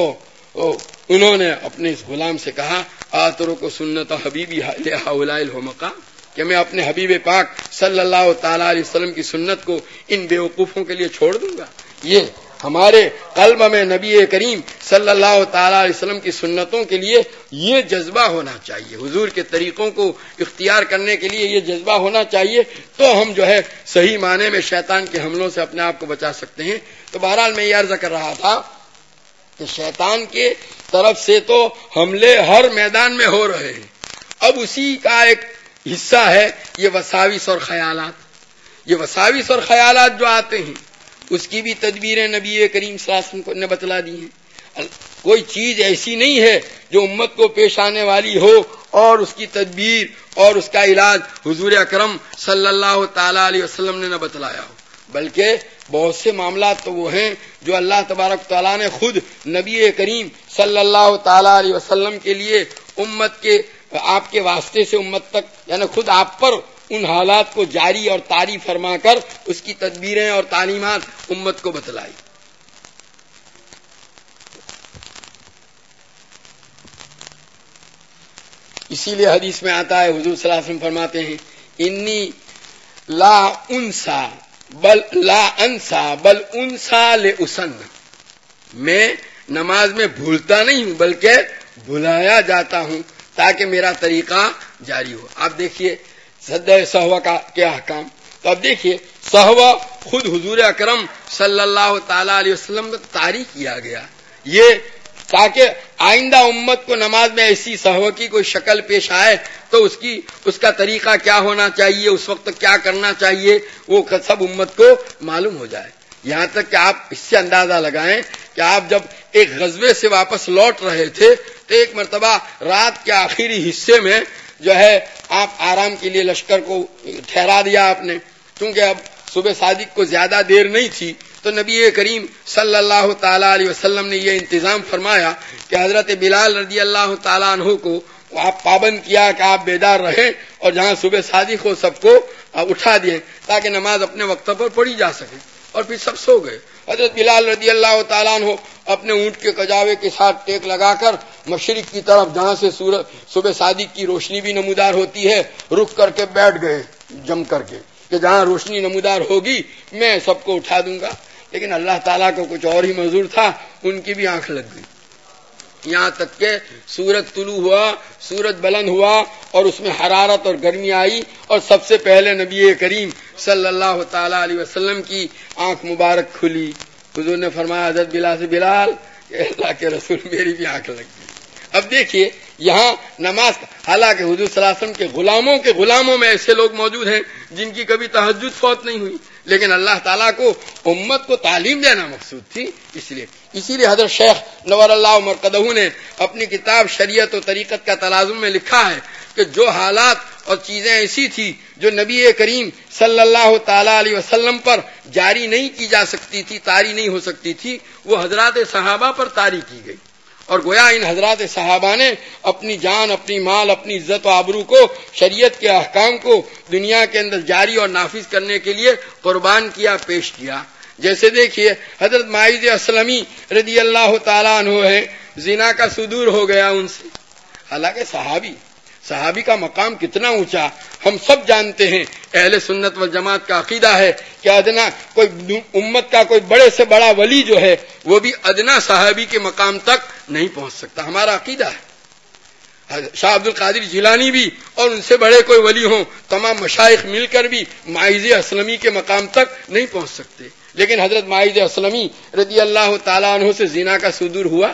انہوں نے اپنے اس غلام سے کہا آترک سنت حبیبی ہؤلاء الحمقاء، کہ میں اپنے حبیب پاک صلی اللہ تعالی علیہ وسلم کی سنت کو ان بیوقوفوں کے لیے چھوڑ دوں گا؟ یہ ہمارے قلب میں نبی کریم صلی اللہ تعالی علیہ وسلم کی سنتوں کے لیے یہ جذبہ ہونا چاہیے، حضور کے طریقوں کو اختیار کرنے کے لیے یہ جذبہ ہونا چاہیے، تو ہم جو ہے صحیح معنی میں شیطان کے حملوں سے اپنے آپ کو بچا سکتے ہیں۔ تو بہرحال میں یہ عرض کر رہا تھا کہ شیطان کے طرف سے تو حملے ہر میدان میں ہو رہے ہیں، اب اسی کا ایک حصہ ہے یہ وساوس اور خیالات۔ یہ وساوس اور خیالات جو آتے ہیں اس کی بھی تدبیریں نبی کریم صلی اللہ علیہ وسلم نے بتلا دی ہیں۔ کوئی چیز ایسی نہیں ہے جو امت کو پیش آنے والی ہو اور اس کی تدبیر اور اس کا علاج حضور اکرم صلی اللہ تعالی علیہ وسلم نے نہ بتلایا ہو، بلکہ بہت سے معاملات تو وہ ہیں جو اللہ تبارک تعالیٰ نے خود نبی کریم صلی اللہ تعالی علیہ وسلم کے لیے امت کے آپ کے واسطے سے امت تک، یعنی خود آپ پر ان حالات کو جاری اور طاری فرما کر اس کی تدبیریں اور تعلیمات امت کو بتلائی۔ اسی لیے حدیث میں آتا ہے، حضور صلی اللہ علیہ وسلم فرماتے ہیں انی لا انسا بل انسا لاسن، میں نماز میں بھولتا نہیں ہوں بلکہ بھلایا جاتا ہوں تاکہ میرا طریقہ جاری ہو۔ آپ دیکھیے سجدہ سہو کے احکام، تو اب دیکھیے سہو خود حضور اکرم صلی اللہ تعالی علیہ وسلم کو طاری کیا گیا، یہ تاکہ آئندہ امت کو نماز میں ایسی سہو کی کوئی شکل پیش آئے تو اس کا طریقہ کیا ہونا چاہیے، اس وقت کیا کرنا چاہیے، وہ سب امت کو معلوم ہو جائے۔ یہاں تک کہ آپ اس سے اندازہ لگائیں کہ آپ جب ایک غزوے سے واپس لوٹ رہے تھے تو ایک مرتبہ رات کے آخری حصے میں جو ہے آپ آرام کے لیے لشکر کو ٹھہرا دیا آپ نے، کیونکہ اب صبح صادق کو زیادہ دیر نہیں تھی، تو نبی کریم صلی اللہ تعالی علیہ وسلم نے یہ انتظام فرمایا کہ حضرت بلال رضی اللہ تعالیٰ عنہ کو آپ پابند کیا کہ آپ بیدار رہیں اور جہاں صبح صادق ہو سب کو اٹھا دیں تاکہ نماز اپنے وقت پر پڑھی جا سکے، اور پھر سب سو گئے۔ حضرت بلال رضی اللہ تعالیٰ عنہ اپنے اونٹ کے کجاوے کے ساتھ ٹیک لگا کر مشرق کی طرف جہاں سے صبح صادق کی روشنی بھی نمودار ہوتی ہے رک کر کے بیٹھ گئے جم کر کے کہ جہاں روشنی نمودار ہوگی میں سب کو اٹھا دوں گا، لیکن اللہ تعالیٰ کو کچھ اور ہی منظور تھا، ان کی بھی آنکھ لگ گئی، یہاں تک کہ سورج طلوع ہوا، سورج بلند ہوا اور اس میں حرارت اور گرمی آئی، اور سب سے پہلے نبی کریم صلی اللہ تعالی علیہ وسلم کی آنکھ مبارک کھلی۔ حضور نے فرمایا حضرت بلال سے، بلال کہ اللہ کے رسول میری بھی آنکھ لگ گئی۔ اب دیکھیے یہاں نماز، حالانکہ حضور صلی اللہ علیہ وسلم کے غلاموں میں ایسے لوگ موجود ہیں جن کی کبھی تہجد فوت نہیں ہوئی، لیکن اللہ تعالیٰ کو امت کو تعلیم دینا مقصود تھی، اسی لیے حضرت شیخ نور اللہ مرقدہ نے اپنی کتاب شریعت و طریقت کا تلازم میں لکھا ہے کہ جو حالات اور چیزیں ایسی تھی جو نبی کریم صلی اللہ تعالی علیہ وسلم پر جاری نہیں کی جا سکتی تھی، طاری نہیں ہو سکتی تھی، وہ حضرات صحابہ پر طاری کی گئی، اور گویا ان حضرات صحابہ نے اپنی جان، اپنی مال، اپنی عزت و آبرو کو، شریعت کے احکام کو دنیا کے اندر جاری اور نافذ کرنے کے لیے قربان کیا، پیش کیا۔ جیسے دیکھیے حضرت معاذ اسلمی رضی اللہ تعالیٰ عنہ ہے، زنا کا صدور ہو گیا ان سے، حالانکہ صحابی کا مقام کتنا اونچا ہم سب جانتے ہیں۔ اہل سنت والجماعت کا عقیدہ ہے کہ ادنا کوئی امت کا کوئی بڑے سے بڑا ولی جو ہے وہ بھی ادنا صحابی کے مقام تک نہیں پہنچ سکتا، ہمارا عقیدہ ہے۔ شاہ عبد القادر جیلانی بھی اور ان سے بڑے کوئی ولی ہوں، تمام مشائخ مل کر بھی معاذ اسلمی کے مقام تک نہیں پہنچ سکتے، لیکن حضرت معاذ اسلمی رضی اللہ تعالیٰ عنہ سے زنا کا صدور ہوا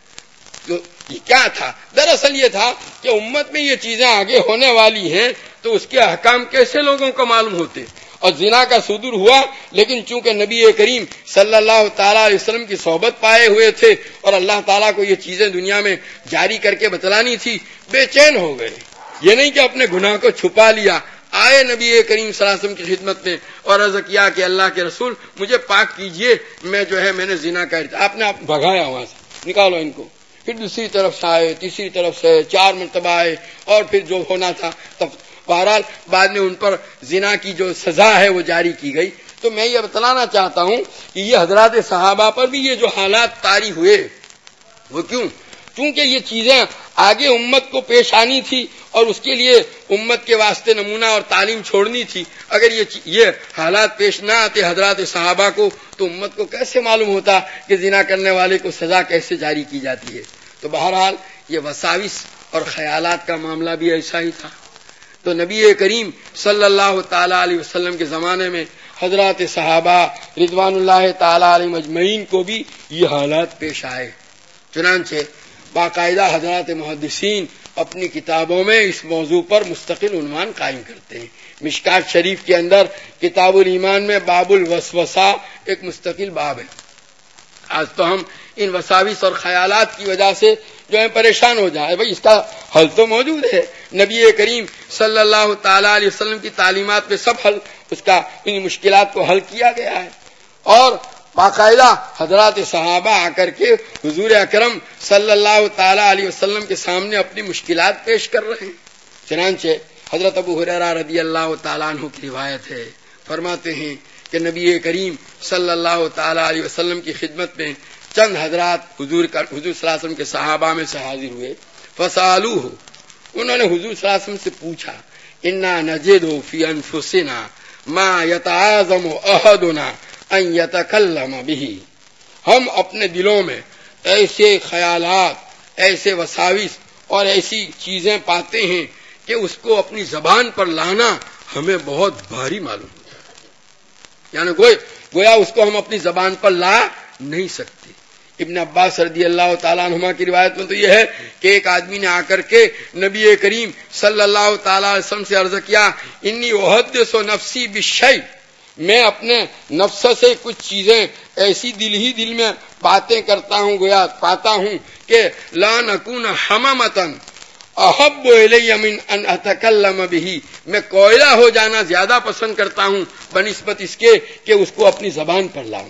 تو یہ کیا تھا؟ دراصل یہ تھا کہ امت میں یہ چیزیں آگے ہونے والی ہیں تو اس کے احکام کیسے لوگوں کو معلوم ہوتے، اور زنا کا صدور ہوا، لیکن چونکہ نبی کریم صلی اللہ تعالیٰ علیہ وسلم کی صحبت پائے ہوئے تھے اور اللہ تعالیٰ کو یہ چیزیں دنیا میں جاری کر کے بتلانی تھی، بے چین ہو گئے۔ یہ نہیں کہ اپنے گناہ کو چھپا لیا، آئے نبی کریم صلی اللہ علیہ وسلم کی خدمت میں اور عرض کیا کہ اللہ کے رسول مجھے پاک کیجئے، میں نے زنا کر دیا۔ آپ نے بھگایا وہاں سے، نکالو ان کو۔ پھر دوسری طرف سے آئے، تیسری طرف سے 4 مرتبہ آئے، اور پھر جو ہونا تھا تب بہرحال بعد میں ان پر زنا کی جو سزا ہے وہ جاری کی گئی۔ تو میں یہ بتلانا چاہتا ہوں کہ یہ حضرات صحابہ پر بھی یہ جو حالات طاری ہوئے وہ کیوں؟ کیونکہ یہ چیزیں آگے امت کو پیش آنی تھی اور اس کے لیے امت کے واسطے نمونہ اور تعلیم چھوڑنی تھی۔ اگر یہ حالات پیش نہ آتے حضرات صحابہ کو تو امت کو کیسے معلوم ہوتا کہ زنا کرنے والے کو سزا کیسے جاری کی جاتی ہے؟ تو بہرحال یہ وساوس اور خیالات کا معاملہ بھی ایسا ہی تھا۔ تو نبی کریم صلی اللہ تعالی علیہ وسلم کے زمانے میں حضرات صحابہ رضوان اللہ تعالی علیہ اجمعین کو بھی یہ حالات پیش آئے، چنانچہ باقاعدہ حضرات محدثین اپنی کتابوں میں اس موضوع پر مستقل عنوان قائم کرتے ہیں۔ مشکات شریف کے اندر کتاب الایمان میں باب الوسوسہ ایک مستقل باب ہے۔ آج تو ہم ان وساوس اور خیالات کی وجہ سے جو ہے پریشان ہو جائے، بھائی اس کا حل تو موجود ہے، نبی کریم صلی اللہ تعالی علیہ وسلم کی تعلیمات میں سب حل اس کا ان مشکلات کو حل کیا گیا ہے، اور باقاعدہ حضرات صحابہ آ کر کے حضور اکرم صلی اللہ تعالی علیہ وسلم کے سامنے اپنی مشکلات پیش کر رہے ہیں۔ چنانچہ حضرت ابو ہریرہ رضی اللہ تعالیٰ عنہ کی روایت ہے، فرماتے ہیں کہ نبی کریم صلی اللہ تعالی علیہ وسلم کی خدمت میں چند حضرات حضور صلی اللہ علیہ وسلم کے صحابہ میں سے حاضر ہوئے، فسالوہ، انہوں نے حضور صلی اللہ علیہ وسلم سے پوچھا انا نجدو فی انفسنا ما یتعاظم احدنا ان یتکلم بہ، ہم اپنے دلوں میں ایسے خیالات، ایسے وساوس اور ایسی چیزیں پاتے ہیں کہ اس کو اپنی زبان پر لانا ہمیں بہت بھاری معلوم ہوتا ہے، یعنی گویا اس کو ہم اپنی زبان پر لا نہیں سکتے۔ ابن عباس رضی اللہ تعالیٰ عنہما کی روایت میں تو یہ ہے کہ ایک آدمی نے آ کر کے نبی کریم صلی اللہ تعالیٰ علیہ وسلم سے عرض کیا انی احدث نفسی بالشیء، میں اپنے نفس سے کچھ چیزیں ایسی دل میں باتیں کرتا ہوں، گویا پاتا ہوں کہ لا نکون حمامتن احب الی من ان اتکلم بہ، میں کوئلہ ہو جانا زیادہ پسند کرتا ہوں بنسبت اس کے کہ اس کو اپنی زبان پر لاؤں۔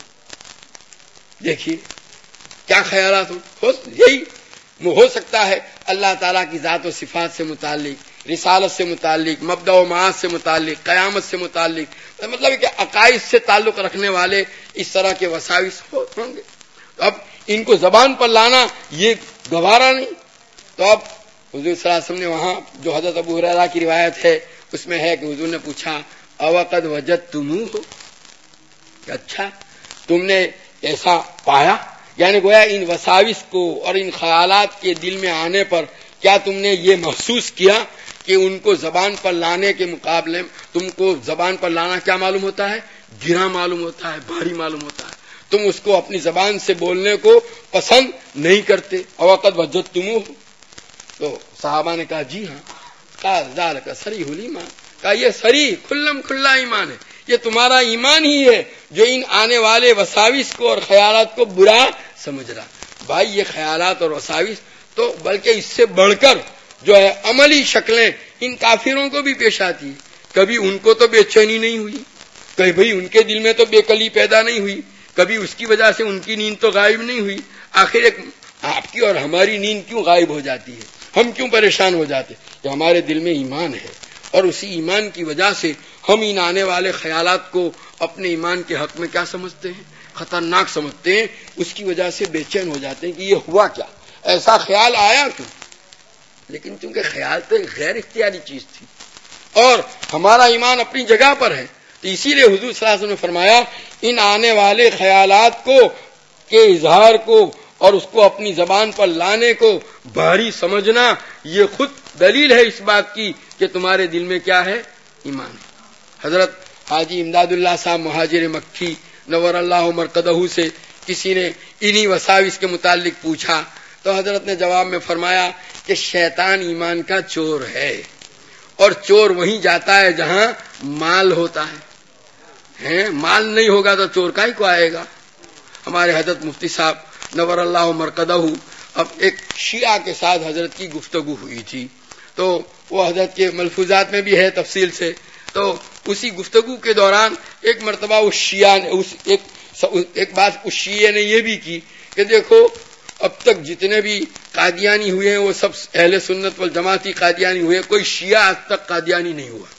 دیکھیے کیا خیالات یہی ہو سکتا ہے اللہ تعالیٰ کی ذات و صفات سے متعلق، رسالت سے متعلق، مبدأ و معاد سے متعلق، قیامت سے متعلق، مطلب کہ عقائد سے تعلق رکھنے والے اس طرح کے وساوس ہوں گے۔ اب ان کو زبان پر لانا یہ گوارا نہیں، تو اب حضور صلی اللہ علیہ وسلم نے وہاں جو حضرت ابو ہریرہ کی روایت ہے اس میں ہے کہ حضور نے پوچھا اوقد وجدتموہ، اچھا تم نے ایسا پایا، یعنی گویا ان وساوس کو اور ان خیالات کے دل میں آنے پر کیا تم نے یہ محسوس کیا کہ ان کو زبان پر لانے کے مقابلے تم کو زبان پر لانا کیا معلوم ہوتا ہے؟ گرا معلوم ہوتا ہے، بھاری معلوم ہوتا ہے، تم اس کو اپنی زبان سے بولنے کو پسند نہیں کرتے۔ اوقد وجدتموہ، تو صحابہ نے کہا جی ہاں، قال ذالک صریح الایمان، کہا یہ صریح کھلم کھلا ایمان ہے، یہ تمہارا ایمان ہی ہے جو ان آنے والے وساوس کو اور خیالات کو برا سمجھ رہا۔ بھائی یہ خیالات اور وساوس تو بلکہ اس سے بڑھ کر جو ہے عملی شکلیں ان کافروں کو بھی پیش آتی ہے، کبھی ان کو تو بے چینی نہیں ہوئی، کبھی ان کے دل میں تو بے قلی پیدا نہیں ہوئی، کبھی اس کی وجہ سے ان کی نیند تو غائب نہیں ہوئی، آخر ایک آپ کی اور ہماری نیند کیوں غائب ہو جاتی ہے، ہم کیوں پریشان ہو جاتے؟ کہ ہمارے دل میں ایمان ہے اور اسی ایمان کی وجہ سے ہم ان آنے والے خیالات کو اپنے ایمان کے حق میں کیا سمجھتے ہیں؟ خطرناک سمجھتے ہیں، اس کی وجہ سے بے چین ہو جاتے ہیں کہ یہ ہوا کیا، ایسا خیال آیا کیوں؟ لیکن چونکہ خیال تو ایک غیر اختیاری چیز تھی اور ہمارا ایمان اپنی جگہ پر ہے، تو اسی لیے حضور صلی اللہ علیہ وسلم نے فرمایا ان آنے والے خیالات کو کے اظہار کو اور اس کو اپنی زبان پر لانے کو بھاری سمجھنا یہ خود دلیل ہے اس بات کی کہ تمہارے دل میں کیا ہے؟ ایمان ہے۔ حضرت حاجی امداد اللہ صاحب مہاجر مکی نور اللہ مرقدہ سے کسی نے انہی وساوس کے متعلق پوچھا تو حضرت نے جواب میں فرمایا کہ شیطان ایمان کا چور ہے اور چور وہیں جاتا ہے جہاں مال ہوتا ہے، مال نہیں ہوگا تو چور کا ہی کو آئے گا۔ ہمارے حضرت مفتی صاحب نور اللہ مرقدہ اب ایک شیعہ کے ساتھ حضرت کی گفتگو ہوئی تھی، تو وہ حضرت کے ملفوظات میں بھی ہے تفصیل سے، تو اسی گفتگو کے دوران ایک مرتبہ اس شیعہ نے ایک بات اس شیعہ نے یہ بھی کی کہ دیکھو اب تک جتنے بھی قادیانی ہوئے ہیں وہ سب اہل سنت والجماعتی قادیانی ہوئے، کوئی شیعہ آج تک قادیانی نہیں ہوا۔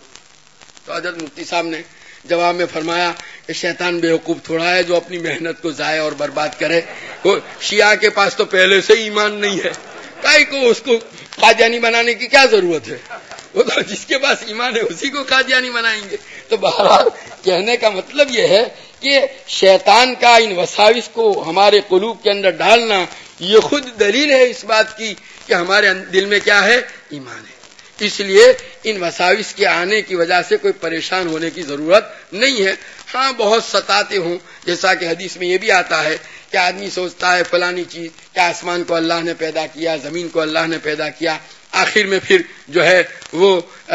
تو حضرت مفتی صاحب نے جواب میں فرمایا کہ شیطان بیوقوف تھوڑا ہے جو اپنی محنت کو ضائع اور برباد کرے، شیعہ کے پاس تو پہلے سے ایمان نہیں ہے، کائی کو اس کو قادیانی بنانے کی کیا ضرورت ہے، وہ تو جس کے پاس ایمان ہے اسی کو قادیانی بنائیں گے۔ تو بہرحال کہنے کا مطلب یہ ہے کہ شیطان کا ان وساوس کو ہمارے قلوب کے اندر ڈالنا یہ خود دلیل ہے اس بات کی کہ ہمارے دل میں کیا ہے؟ ایمان ہے۔ اس لیے ان وساوس کے آنے کی وجہ سے کوئی پریشان ہونے کی ضرورت نہیں ہے۔ ہاں بہت ستاتے ہوں، جیسا کہ حدیث میں یہ بھی آتا ہے کہ آدمی سوچتا ہے فلانی چیز، کیا آسمان کو اللہ نے پیدا کیا، زمین کو اللہ نے پیدا کیا، آخر میں پھر جو ہے وہ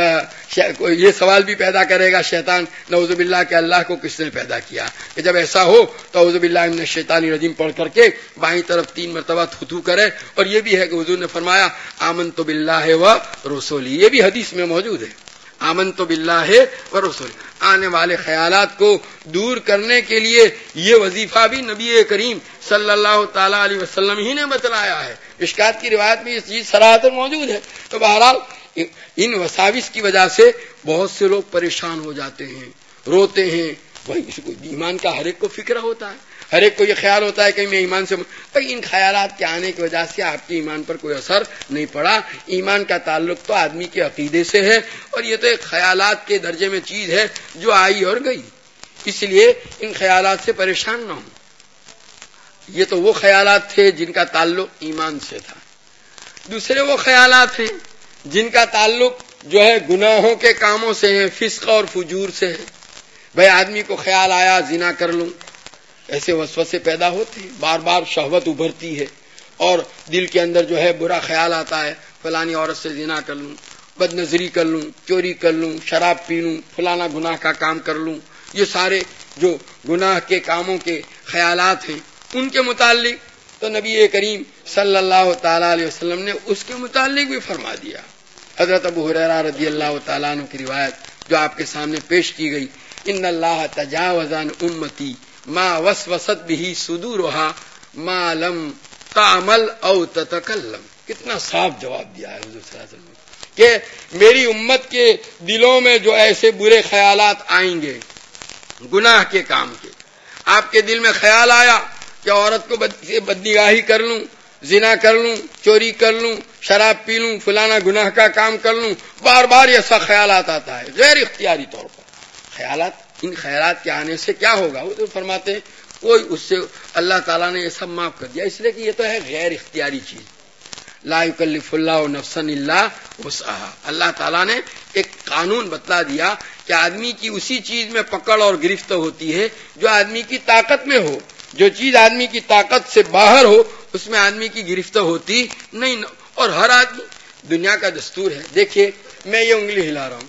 یہ سوال بھی پیدا کرے گا شیطان نعوذ باللہ کہ اللہ کو کس نے پیدا کیا، کہ جب ایسا ہو تو اعوذ باللہ من الشیطان الرجیم پڑھ کر کے بائیں طرف 3 مرتبہ تھوتھو کرے۔ اور یہ بھی ہے کہ حضور نے فرمایا آمنت باللہ و رسولی، یہ بھی حدیث میں موجود ہے، آمنت باللہ و رسولی۔ آنے والے خیالات کو دور کرنے کے لیے یہ وظیفہ بھی نبی کریم صلی اللہ تعالی علیہ وسلم ہی نے بتلایا ہے، مشکات کی روایت میں یہ چیز صراحتاً موجود ہے۔ تو بہرحال ان وساوس کی وجہ سے بہت سے لوگ پریشان ہو جاتے ہیں، روتے ہیں۔ بھائی ایمان کا ہر ایک کو فکر ہوتا ہے، ہر ایک کو یہ خیال ہوتا ہے کہ میں ایمان سے ان خیالات کے آنے کی وجہ سے آپ کے ایمان پر کوئی اثر نہیں پڑا. ایمان کا تعلق تو آدمی کے عقیدے سے ہے اور یہ تو ایک خیالات کے درجے میں چیز ہے جو آئی اور گئی. اس لیے ان خیالات سے پریشان نہ ہوں. یہ تو وہ خیالات تھے جن کا تعلق ایمان سے تھا. دوسرے وہ خیالات ہیں جن کا تعلق جو ہے گناہوں کے کاموں سے ہے, فسق اور فجور سے ہے. بھئی آدمی کو خیال آیا زنا کر لوں, ایسے وسوسے پیدا ہوتے ہیں, بار بار شہوت ابھرتی ہے اور دل کے اندر جو ہے برا خیال آتا ہے فلانی عورت سے زنا کر لوں, بد نظری کر لوں, چوری کر لوں, شراب پی لوں, فلانا گناہ کا کام کر لوں. یہ سارے جو گناہ کے کاموں کے خیالات ہیں ان کے متعلق تو نبی کریم صلی اللہ تعالی علیہ وسلم نے اس کے متعلق بھی فرما دیا. حضرت ابو ہریرہ رضی اللہ تعالیٰ عنہ کی روایت جو آپ کے سامنے پیش کی گئی, ان اللہ تجاوز عن امتی ما وسوست به صدورها ما لم تعمل او تتکلم. کتنا صاف جواب دیا ہے حضور صلی اللہ علیہ وسلم کہ میری امت کے دلوں میں جو ایسے برے خیالات آئیں گے گناہ کے کام کے, آپ کے دل میں خیال آیا کہ عورت کو بدنگاہی کر لوں, زنا کر لوں, چوری کر لوں, شراب پی لوں, فلانا گناہ کا کام کر لوں, بار بار ایسا خیالات آتا ہے غیر اختیاری طور پر. خیالات, ان خیالات کے آنے سے کیا ہوگا؟ وہ تو فرماتے ہیں کوئی اس سے اللہ تعالیٰ نے یہ سب معاف کر دیا, اس لیے کہ یہ تو ہے غیر اختیاری چیز. لا یکلف اللہ نفسا الا وسعها. اللہ تعالیٰ نے ایک قانون بتلا دیا کہ آدمی کی اسی چیز میں پکڑ اور گرفت ہوتی ہے جو آدمی کی طاقت میں ہو. جو چیز آدمی کی طاقت سے باہر ہو اس میں آدمی کی گرفت ہوتی نہیں. اور ہر آدمی, دنیا کا دستور ہے. دیکھیے میں یہ انگلی ہلا رہا ہوں,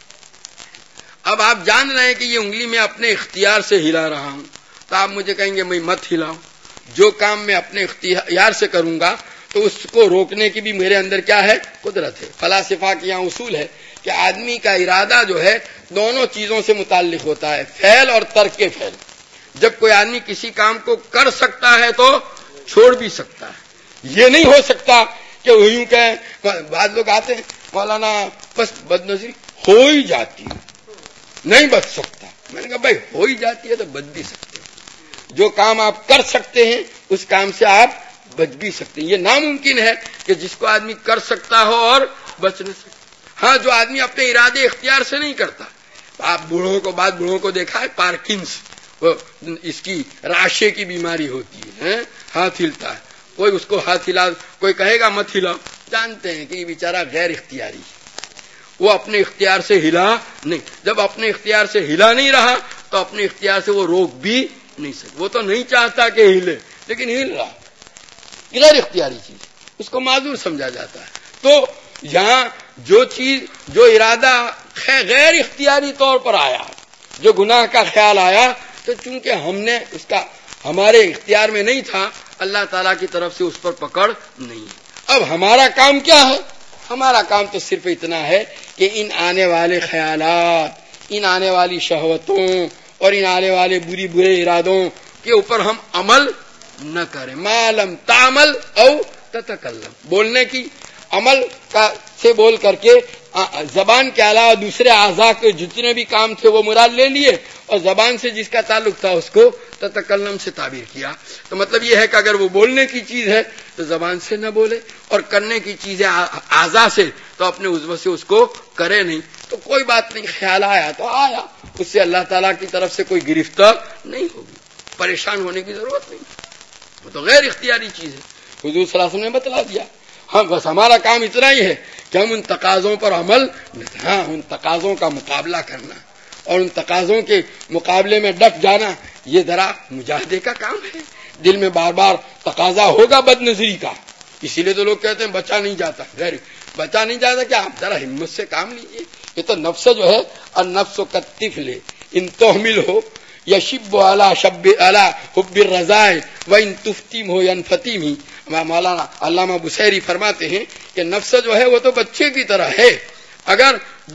اب آپ جان رہے ہیں کہ یہ انگلی میں اپنے اختیار سے ہلا رہا ہوں, تو آپ مجھے کہیں گے میں مت ہلاؤ. جو کام میں اپنے اختیار سے کروں گا تو اس کو روکنے کی بھی میرے اندر کیا ہے؟ قدرت ہے. فلاسفہ کے یہاں اصول ہے کہ آدمی کا ارادہ جو ہے دونوں چیزوں سے متعلق ہوتا ہے, فعل اور ترک فعل. جب کوئی آدمی کسی کام کو کر سکتا ہے تو چھوڑ بھی سکتا ہے. یہ نہیں ہو سکتا کہ یوں کہیں, بعض لوگ آتے ہیں مولانا بس بد نظری ہو ہی جاتی ہے نہیں بچ سکتا. میں نے کہا بھائی ہو ہی جاتی ہے تو بچ بھی سکتے ہیں. جو کام آپ کر سکتے ہیں اس کام سے آپ بچ بھی سکتے ہیں. یہ ناممکن ہے کہ جس کو آدمی کر سکتا ہو اور بچ نہ سکتا. ہاں, جو آدمی اپنے ارادے اختیار سے نہیں کرتا. آپ بوڑھوں کو دیکھا ہے پارکنس, اس کی راشے کی بیماری ہوتی ہے, ہاتھ ہلتا ہے, کوئی اس کو ہاتھ ہلا, کوئی کہے گا مت ہلاؤ. جانتے ہیں کہ یہ بیچارہ غیر اختیاری ہے, وہ اپنے اختیار سے ہلا نہیں. جب اپنے اختیار سے ہلا نہیں رہا تو اپنے اختیار سے وہ روک بھی نہیں سکتا. وہ تو نہیں چاہتا کہ ہلے لیکن ہل رہا. غیر اختیاری چیز, اس کو معذور سمجھا جاتا ہے. تو یہاں جو چیز, جو ارادہ غیر اختیاری طور پر آیا, جو گناہ کا خیال آیا, تو چونکہ ہم نے اس کا ہمارے اختیار میں نہیں تھا, اللہ تعالیٰ کی طرف سے اس پر پکڑ نہیں. اب ہمارا کام کیا ہے؟ ہمارا کام تو صرف اتنا ہے کہ ان آنے والے خیالات, ان آنے والی شہوتوں اور ان آنے والے برے ارادوں کے اوپر ہم عمل نہ کریں. ما لم تعمل او تتکلم. بولنے کی عمل کا سے بول کر کے زبان کے علاوہ دوسرے اعضاء کے جتنے بھی کام تھے وہ مراد لے لیے, اور زبان سے جس کا تعلق تھا اس کو تتکلم سے تعبیر کیا. تو مطلب یہ ہے کہ اگر وہ بولنے کی چیز ہے تو زبان سے نہ بولے, اور کرنے کی چیز ہے اعضاء سے تو اپنے عضو سے اس کو کرے نہیں. تو کوئی بات نہیں, خیال آیا تو آیا, اس سے اللہ تعالیٰ کی طرف سے کوئی گرفت نہیں ہوگی, پریشان ہونے کی ضرورت نہیں. وہ تو غیر اختیاری چیز ہے, حضور صلی اللہ علیہ وسلم نے بتلا دیا. ہاں, بس ہمارا کام اتنا ہی ہے کہ ہم ان تقاضوں پر عمل, ہاں ان تقاضوں کا مقابلہ کرنا اور ان تقاضوں کے مقابلے میں ڈٹ جانا, یہ ذرا مجاہدے کا کام ہے. دل میں بار بار تقاضا ہوگا بد نظری کا, اسی لیے تو لوگ کہتے ہیں بچا نہیں جاتا. غیر بچا نہیں جاتا, کہ آپ ذرا ہمت سے کام لیجیے. یہ تو نفس جو ہے, النفس کالطفل ان تحمل ہو یشب علی شب علی حب الرضاء و ان تفتیم ہو ینفتیم ہی. مولانا علامہ بصیری فرماتے ہیں کہ نفس جو ہے وہ تو بچے کی طرح ہے. اگر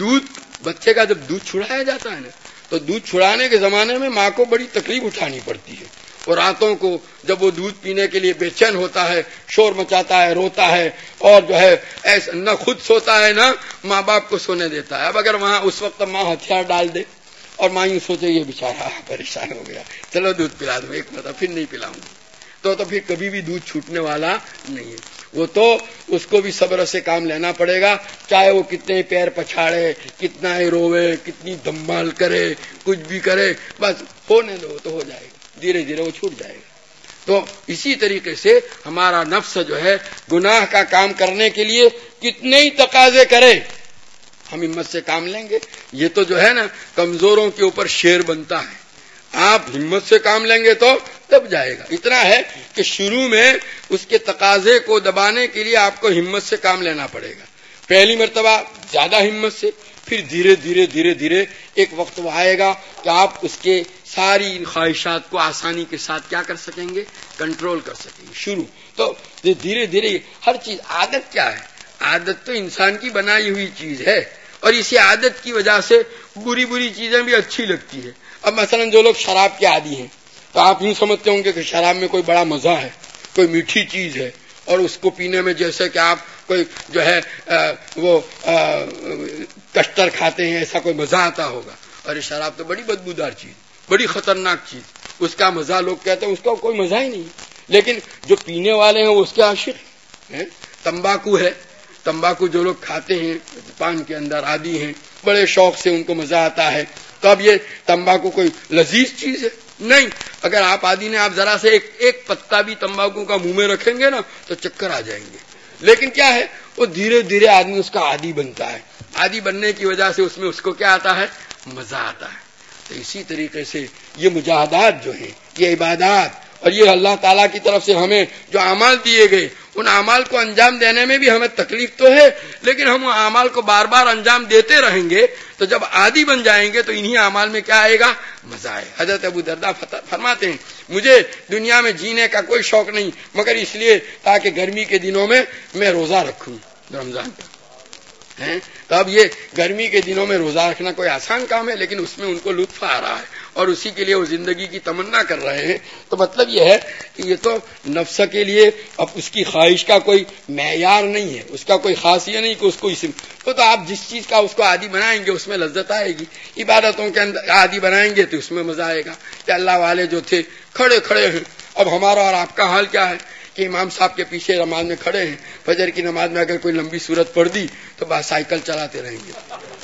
بچے کا جب دودھ چھڑایا جاتا ہے نا, تو دودھ چھڑانے کے زمانے میں ماں کو بڑی تکلیف اٹھانی پڑتی ہے, اور راتوں کو جب وہ دودھ پینے کے لیے بے چین ہوتا ہے, شور مچاتا ہے, روتا ہے, اور جو ہے ایسا نہ خود سوتا ہے نہ ماں باپ کو سونے دیتا ہے. اب اگر وہاں اس وقت ماں ہتھیار ڈال دے اور ماں یوں سوچے یہ بیچارہ پریشان ہو گیا، چلو دودھ پلا دوں، ایک مرتبہ پھر نہیں پلاؤں گی، تو پھر کبھی بھی دودھ چھوٹنے والا نہیں ہے۔ وہ تو اس کو بھی صبر سے کام لینا پڑے گا، چاہے وہ کتنے پیر پچھاڑے، کتنا ہی روے، کتنی دمبال کرے، کچھ بھی کرے، بس ہونے دو تو ہو جائے گا، دھیرے دھیرے وہ چھوٹ جائے گا۔ تو اسی طریقے سے ہمارا نفس جو ہے گناہ کا کام کرنے کے لیے کتنے ہی تقاضے کرے، ہم ہمت سے کام لیں گے۔ یہ تو جو ہے نا کمزوروں کے اوپر شیر بنتا ہے، آپ ہمت سے کام لیں گے تو دب جائے گا۔ اتنا ہے کہ شروع میں اس کے تقاضے کو دبانے کے لیے آپ کو ہمت سے کام لینا پڑے گا، پہلی مرتبہ زیادہ ہمت سے، پھر دھیرے دھیرے دھیرے دھیرے ایک وقت وہ آئے گا کہ آپ اس کے ساری خواہشات کو آسانی کے ساتھ کیا کر سکیں گے، کنٹرول کر سکیں گے۔ شروع تو دھیرے دھیرے ہر چیز، عادت کیا ہے؟ عادت تو انسان کی بنائی ہوئی چیز ہے، اور اسی عادت کی وجہ سے بری بری چیزیں بھی اچھی لگتی ہے۔ اب مثلا جو لوگ شراب کے عادی ہیں تو آپ یوں سمجھتے ہوں گے کہ شراب میں کوئی بڑا مزہ ہے، کوئی میٹھی چیز ہے، اور اس کو پینے میں جیسے کہ آپ کوئی جو ہے وہ کسٹر کھاتے ہیں ایسا کوئی مزہ آتا ہوگا، اور یہ شراب تو بڑی بدبودار چیز، بڑی خطرناک چیز، اس کا مزہ لوگ کہتے ہیں اس کا کوئی مزہ ہی نہیں۔ لیکن جو پینے والے ہیں وہ اس کے عاشق ہیں۔ تمباکو ہے، تمباکو جو لوگ کھاتے ہیں پان کے اندر عادی ہیں، بڑے شوق سے ان کو مزہ آتا ہے، تو اب یہ تمباکو کوئی لذیذ چیز ہے؟ نہیں۔ اگر آپ عادی نے آپ ذرا سے ایک پتا بھی تمباکو کا منہ میں رکھیں گے نا تو چکر آ جائیں گے۔ لیکن کیا ہے، وہ دھیرے دھیرے آدمی اس کا عادی بنتا ہے، عادی بننے کی وجہ سے اس میں اس کو کیا آتا ہے، مزہ آتا ہے۔ تو اسی طریقے سے یہ مجاہدات جو ہیں، یہ عبادات، اور یہ اللہ تعالیٰ کی طرف سے ہمیں جو اعمال دیے گئے، ان اعمال کو انجام دینے میں بھی ہمیں تکلیف تو ہے، لیکن ہم اعمال کو بار بار انجام دیتے رہیں گے تو جب عادی بن جائیں گے تو انہی اعمال میں کیا آئے گا، مزہ آئے۔ حضرت ابو درداء فرماتے ہیں مجھے دنیا میں جینے کا کوئی شوق نہیں مگر اس لیے تاکہ گرمی کے دنوں میں میں روزہ رکھوں رمضان کا۔ تو اب یہ گرمی کے دنوں میں روزہ رکھنا کوئی آسان کام ہے، لیکن اس میں ان کو لطف آ رہا ہے اور اسی کے لیے وہ زندگی کی تمنا کر رہے ہیں۔ تو مطلب یہ ہے کہ یہ تو نفس کے لیے اب اس کی خواہش کا کوئی معیار نہیں ہے، اس کا کوئی خاص یہ نہیں کہ اس کو تو آپ جس چیز کا اس کو عادی بنائیں گے اس میں لذت آئے گی۔ عبادتوں کے اندر عادی بنائیں گے تو اس میں مزہ آئے گا۔ کہ اللہ والے جو تھے کھڑے کھڑے ہیں، اب ہمارا اور آپ کا حال کیا ہے کہ امام صاحب کے پیچھے نماز میں کھڑے ہیں، فجر کی نماز میں اگر کوئی لمبی صورت پڑھ دی تو بس سائیکل چلاتے رہیں گے،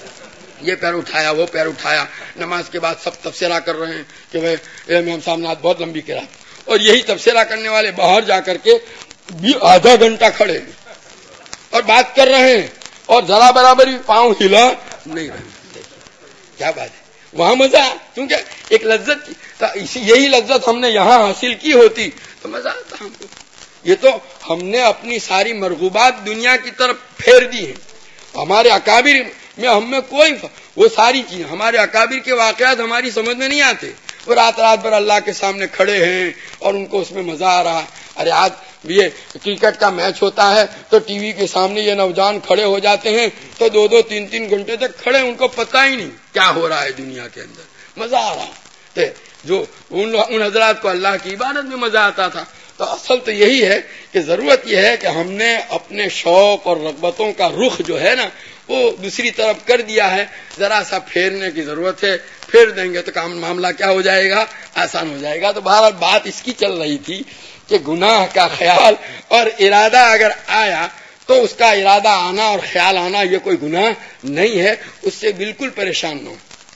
یہ پیر اٹھایا وہ پیر اٹھایا، نماز کے بعد سب تبصرہ کر رہے ہیں کہ بھائی امام صاحب نے بہت لمبی کرا، اور یہی تبصرہ کرنے والے باہر جا کر کے آدھا گھنٹہ کھڑے ہیں اور بات کر رہے ہیں اور ذرا برابر بھی پاؤں ہلا نہیں رہے۔ کیا بات ہے، وہاں مزہ، کیونکہ ایک لذت، یہی لذت ہم نے یہاں حاصل کی ہوتی تو مزہ آتا ہم کو۔ یہ تو ہم نے اپنی ساری مرغوبات دنیا کی طرف پھیر دی ہیں۔ ہمارے اکابر میں ہم میں کوئی وہ ساری چیز، ہمارے اکابر کے واقعات ہماری سمجھ میں نہیں آتے۔ وہ رات بھر اللہ کے سامنے کھڑے ہیں اور ان کو اس میں مزہ آ رہا ہے۔ ارے آج یہ کرکٹ کا میچ ہوتا ہے تو ٹی وی کے سامنے یہ نوجوان کھڑے ہو جاتے ہیں تو 2-3 گھنٹے تک کھڑے، ان کو پتہ ہی نہیں کیا ہو رہا ہے دنیا کے اندر، مزہ آ رہا ہے۔ جو ان حضرات کو اللہ کی عبادت میں مزہ آتا تھا۔ تو اصل تو یہی ہے کہ ضرورت یہ ہے کہ ہم نے اپنے شوق اور رغبتوں کا رخ جو ہے نا وہ دوسری طرف کر دیا ہے، ذرا سا پھیرنے کی ضرورت ہے، پھیر دیں گے تو کام معاملہ کیا ہو جائے گا، آسان ہو جائے گا۔ تو بہرحال بات اس کی چل رہی تھی کہ گناہ کا خیال اور ارادہ اگر آیا تو اس کا ارادہ آنا اور خیال آنا یہ کوئی گناہ نہیں ہے، اس سے بالکل پریشان نہ ہو۔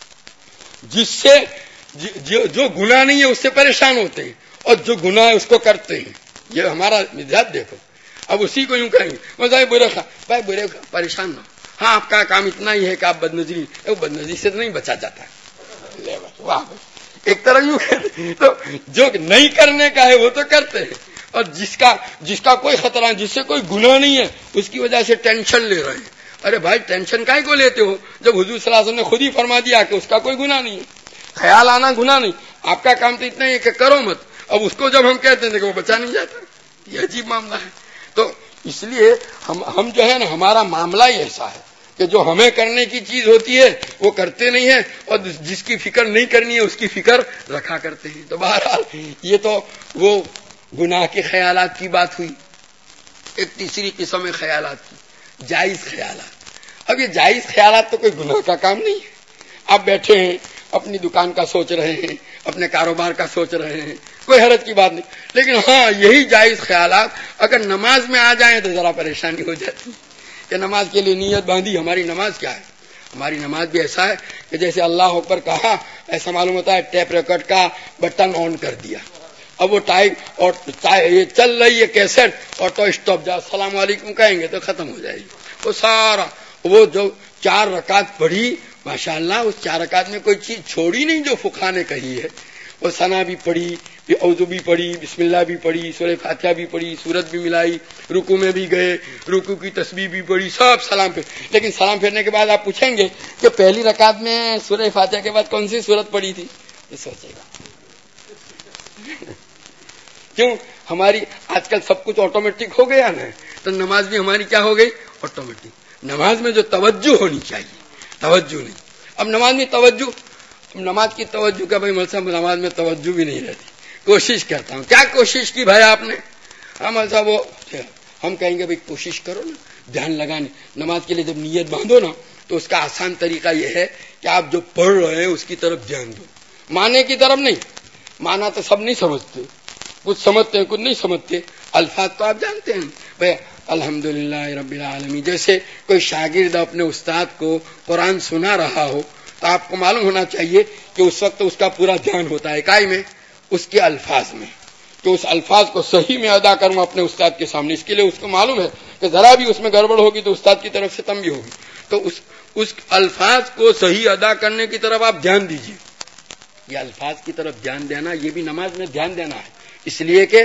جس سے جو گناہ نہیں ہے اس سے پریشان ہوتے ہیں، اور جو گناہ ہے اس کو کرتے ہیں۔ یہ ہمارا مزاج دیکھو، اب اسی کو یوں کہیں گے بھائی برے پریشان نہ ہو، ہاں آپ کا کام اتنا ہی ہے کہ آپ بدنظری، بدنظری سے تو نہیں بچا جاتا ہے، واہ ایک طرح یوں کہتے، تو جو نہیں کرنے کا ہے وہ تو کرتے ہیں، اور جس کا کوئی خطرہ، جس سے کوئی گناہ نہیں ہے اس کی وجہ سے ٹینشن لے رہے ہیں۔ ارے بھائی ٹینشن کاہے کو لیتے ہو جب حضور صلی اللہ علیہ وسلم نے خود ہی فرما دیا کہ اس کا کوئی گناہ نہیں ہے، خیال آنا گناہ نہیں، آپ کا کام تو اتنا ہی ہے کہ کرو مت، اب اس کو جب ہم کہتے ہیں کہ وہ بچا نہیں جاتا، یہ عجیب معاملہ ہے۔ تو اس لیے ہم جو ہے نا ہمارا معاملہ ہی ایسا ہے کہ جو ہمیں کرنے کی چیز ہوتی ہے وہ کرتے نہیں ہیں، اور جس کی فکر نہیں کرنی ہے اس کی فکر رکھا کرتے ہیں۔ تو بہرحال یہ تو وہ گناہ کے خیالات کی بات ہوئی۔ ایک تیسری قسم ہے خیالات کی، جائز خیالات۔ اب یہ جائز خیالات تو کوئی گناہ کا کام نہیں ہے۔ آپ بیٹھے ہیں اپنی دکان کا سوچ رہے ہیں، اپنے کاروبار کا سوچ رہے ہیں، کوئی حرج کی بات نہیں. لیکن ہاں یہی جائز خیالات اگر نماز میں آ جائیں تو ذرا پریشانی ہو جاتی کہ نماز کے لیے نیت باندھی. ہماری نماز کیا ہے؟ ہماری نماز بھی ایسا ہے کہ جیسے اللہ اکبر کہا ایسا معلوم ہوتا ہے ٹیپ ریکارڈ کا بٹن آن کر دیا، اب وہ ٹائپ اور یہ چل رہی ہے کیسٹ اور تو اسٹاپ جا السلام علیکم کہیں گے تو ختم ہو جائے گی. وہ سارا وہ جو 4 رکعت پڑھی ماشاءاللہ اس 4 رکعت میں کوئی چیز چھوڑی نہیں جو فقہا نے کہی ہے. وہ ثنا بھی پڑھی، اعوذ بھی پڑھی، بسم اللہ بھی پڑھی، سورہ فاتحہ بھی پڑھی، سورت بھی ملائی، رکوع میں بھی گئے، رکوع کی تسبیح بھی پڑھی، سب سلام پھر. لیکن سلام پھیرنے کے بعد آپ پوچھیں گے کہ پہلی رکعت میں سورہ فاتحہ کے بعد کون سی سورت پڑھی تھی؟ یہ سوچے گا. کیوں؟ ہماری آج کل سب کچھ آٹومیٹک ہو گیا نا، تو نماز بھی ہماری کیا ہو گئی؟ آٹومیٹک. نماز میں جو توجہ ہونی چاہیے توجہ نہیں. اب نماز میں توجہ، نماز کی توجہ کا بھائی مطلب نماز میں توجہ بھی نہیں رہتی. کوشش کرتا ہوں. کیا کوشش کی بھائی آپ نے؟ صاحب وہ ہم کہیں گے بھائی کوشش کرو نا دھیان لگانے. نماز کے لیے جب نیت باندھو نا تو اس کا آسان طریقہ یہ ہے کہ آپ جو پڑھ رہے ہیں اس کی طرف دھیان دو، معنی کی طرف نہیں. معنی تو سب نہیں سمجھتے، کچھ سمجھتے ہیں کچھ نہیں سمجھتے. الفاظ تو آپ جانتے ہیں بھائی الحمدللہ رب العالمین. جیسے کوئی شاگرد اپنے استاد کو قرآن سنا رہا ہو تو آپ کو معلوم ہونا چاہیے کہ اس وقت اس کا پورا دھیان ہوتا ہے کائی میں؟ اس کے الفاظ میں، کہ اس الفاظ کو صحیح میں ادا کروں اپنے استاد کے سامنے. اس کے لیے اس کو معلوم ہے کہ ذرا بھی اس میں گڑبڑ ہوگی تو استاد کی طرف سے تنبیہ ہوگی. تو اس الفاظ کو صحیح ادا کرنے کی طرف آپ دھیان دیجیے. یہ الفاظ کی طرف دھیان دینا یہ بھی نماز میں دھیان دینا ہے. اس لیے کہ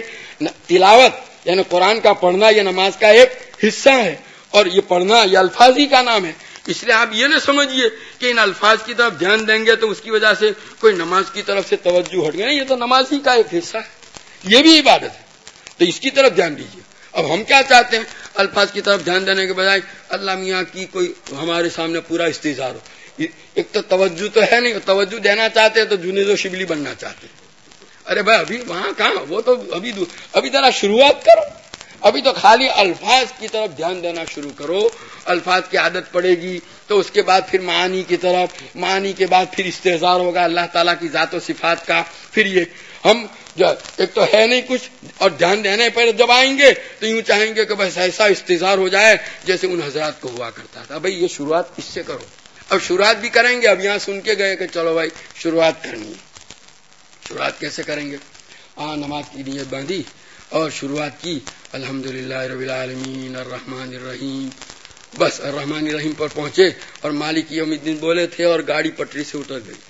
تلاوت یعنی قرآن کا پڑھنا یہ نماز کا ایک حصہ ہے، اور یہ پڑھنا یہ الفاظ ہی کا نام ہے. اس لیے آپ یہ نہ سمجھیے کہ ان الفاظ کی طرف دھیان دیں گے تو اس کی وجہ سے کوئی نماز کی طرف سے توجہ ہٹ گئی. نہیں، یہ تو نماز ہی کا ایک حصہ ہے، یہ بھی عبادت ہے، تو اس کی طرف دھیان دیجیے. اب ہم کیا چاہتے ہیں؟ الفاظ کی طرف دھیان دینے کے بجائے اللہ میاں کی کوئی ہمارے سامنے پورا استظہار ہو. ایک تو توجہ تو ہے نہیں، توجہ دینا چاہتے ہیں تو جنید و شبلی بننا چاہتے ہیں. ارے بھائی ابھی وہاں کہاں، وہ تو ابھی ذرا شروعات کرو. ابھی تو خالی الفاظ کی طرف دھیان دینا شروع کرو. الفاظ کی عادت پڑے گی تو اس کے بعد پھر معانی کی طرف، معانی کے بعد پھر استحضار ہوگا اللہ تعالیٰ کی ذات و صفات کا. پھر یہ ہم ایک تو ہے نہیں کچھ، اور دھیان دینے پر جب آئیں گے تو یوں چاہیں گے کہ بس ایسا استحضار ہو جائے جیسے ان حضرات کو ہوا کرتا تھا. بھائی یہ شروعات اس سے کرو. اب شروعات بھی کریں گے. اب یہاں سن کے گئے کہ چلو بھائی شروعات کرنی ہے. شروعات کیسے کریں گے؟ نماز کی نیت باندھی اور شروعات کی الحمدللہ رب العالمین الرحمن الرحیم. بس الرحمن الرحیم پر پہنچے اور مالک یوم الدین بولے تھے اور گاڑی پٹری سے اتر گئی.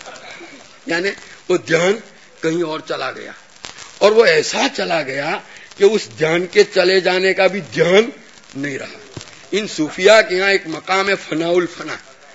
یعنی وہ دھیان کہیں اور چلا گیا، اور وہ ایسا چلا گیا کہ اس دھیان کے چلے جانے کا بھی دھیان نہیں رہا. ان صوفیاء کے یہاں ایک مقام ہے فنا الفنا.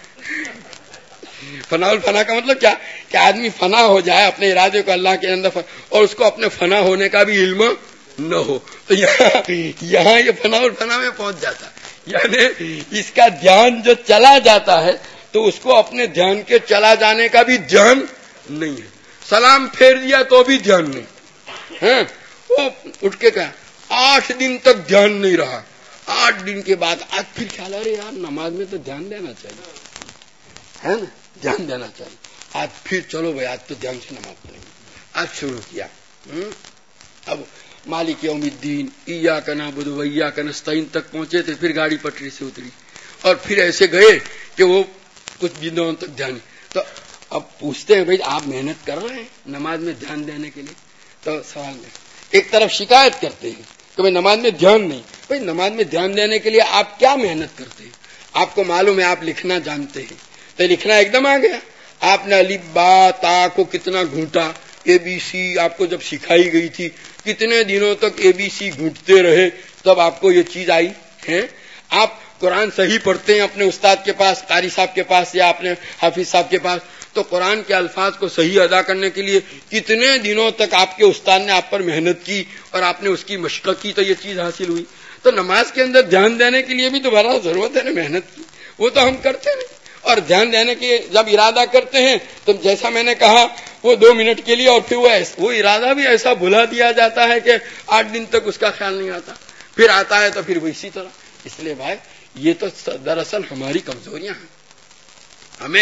فنا الفنا کا مطلب کیا؟ کہ آدمی فنا ہو جائے اپنے ارادے کو اللہ کے اندر اور اس کو اپنے فنا ہونے کا بھی علم نہ ہو. تو یہاں یہ فنا الفنا میں پہنچ جاتا ہے. یعنی اس کا دھیان جو چلا جاتا ہے تو اس کو اپنے دھیان کے چلا جانے کا بھی دھیان نہیں ہے. سلام پھیر دیا تو بھی دھیان نہیں. وہ اٹھ کے کہا 8 دن تک دھیان نہیں رہا. 8 دن کے بعد آج پھر خیال آ رہے یار نماز میں تو دھیان دینا چاہیے، ہے نا، دھیان دینا چاہیے. آج پھر چلو بھائی آج تو دھیان سے نماز پڑھیں گے. آج شروع کیا. اب مالک یوم الدین ایاک نعبد و ایاک نستعین تک پہنچے تھے، پھر گاڑی پٹری سے اتری اور پھر ایسے گئے کہ وہ کچھ دنوں تک دھیان. تو اب پوچھتے ہیں بھائی آپ محنت کر رہے ہیں نماز میں دھیان دینے کے لیے؟ تو سوال میں ایک طرف شکایت کرتے ہیں کہ بھائی نماز میں دھیان نہیں. بھائی نماز میں دھیان دینے کے لیے آپ کیا محنت کرتے ہیں؟ آپ کو معلوم ہے آپ لکھنا جانتے ہیں تو لکھنا ایک دم آ گیا. آپ نے الف با تا کو کتنا گھونٹا، اے بی سی آپ کو جب سکھائی گئی تھی کتنے دنوں تک اے بی سی گھونٹتے رہے تب آپ کو یہ چیز آئی ہے. آپ قرآن صحیح پڑھتے ہیں اپنے استاد کے پاس، قاری صاحب کے پاس یا اپنے حافظ صاحب کے پاس، تو قرآن کے الفاظ کو صحیح ادا کرنے کے لیے کتنے دنوں تک آپ کے استاد نے آپ پر محنت کی اور آپ نے اس کی مشقت کی تو یہ چیز حاصل ہوئی. تو نماز کے اندر دھیان دینے کے لیے بھی تو بڑا ضرورت ہے نا محنت کی. وہ تو ہم کرتے نہیں. اور دھیان دینے کے جب ارادہ کرتے ہیں تو جیسا میں نے کہا وہ 2 منٹ کے لیے اور پھر وہ ارادہ بھی ایسا بھلا دیا جاتا ہے کہ 8 دن تک اس کا خیال نہیں آتا. پھر آتا ہے تو پھر وہ اسی طرح. اس لیے بھائی یہ تو دراصل ہماری کمزوریاں ہیں. ہمیں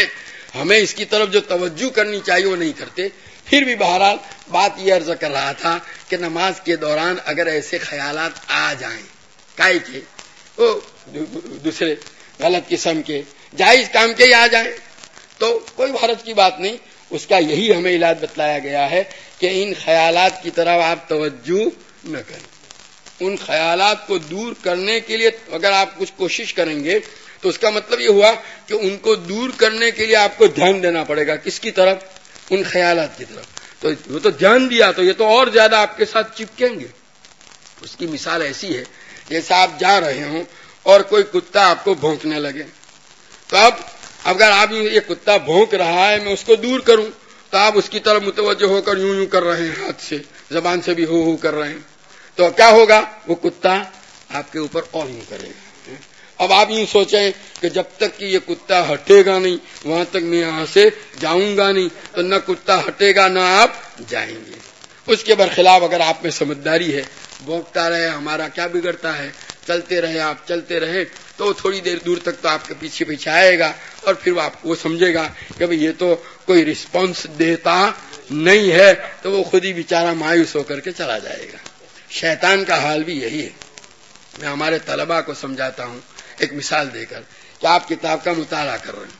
ہمیں اس کی طرف جو توجہ کرنی چاہیے وہ نہیں کرتے. پھر بھی بہرحال بات یہ عرض کر رہا تھا کہ نماز کے دوران اگر ایسے خیالات آ جائیں کائی کے وہ دوسرے غلط قسم کے جائز کام کے ہی آ جائیں تو کوئی حرج کی بات نہیں. اس کا یہی ہمیں علاج بتلایا گیا ہے کہ ان خیالات کی طرف آپ توجہ نہ کریں. ان خیالات کو دور کرنے کے لیے اگر آپ کچھ کوشش کریں گے تو اس کا مطلب یہ ہوا کہ ان کو دور کرنے کے لیے آپ کو دھیان دینا پڑے گا. کس کی طرف؟ ان خیالات کی طرف. تو وہ تو دھیان دیا تو یہ تو اور زیادہ آپ کے ساتھ چپکیں گے. اس کی مثال ایسی ہے جیسے آپ جا رہے ہوں اور کوئی کتا آپ کو بھونکنے لگے تو اب اگر آپ یہ کتا بھونک رہا ہے میں اس کو دور کروں تو آپ اس کی طرف متوجہ ہو کر یوں کر رہے ہیں، ہاتھ سے زبان سے بھی ہو کر رہے ہیں تو کیا ہوگا؟ وہ کتا آپ کے اوپر اور یوں کرے گا. اب آپ یوں سوچیں کہ جب تک کہ یہ کتا ہٹے گا نہیں وہاں تک میں یہاں سے جاؤں گا نہیں، تو نہ کتا ہٹے گا نہ آپ جائیں گے. اس کے برخلاف اگر آپ میں سمجھداری ہے، بھونکتا رہے ہمارا کیا بگڑتا ہے، چلتے رہے آپ چلتے رہے تو تھوڑی دیر دور تک تو آپ کے پیچھے پیچھے آئے گا اور پھر وہ سمجھے گا کہ بھئی یہ تو کوئی رسپانس دیتا نہیں ہے تو وہ خود ہی بیچارہ مایوس ہو کر کے چلا جائے گا. شیطان کا حال بھی یہی ہے. میں ہمارے طلباء کو سمجھاتا ہوں ایک مثال دے کر کہ آپ کتاب کا مطالعہ کر رہے ہیں.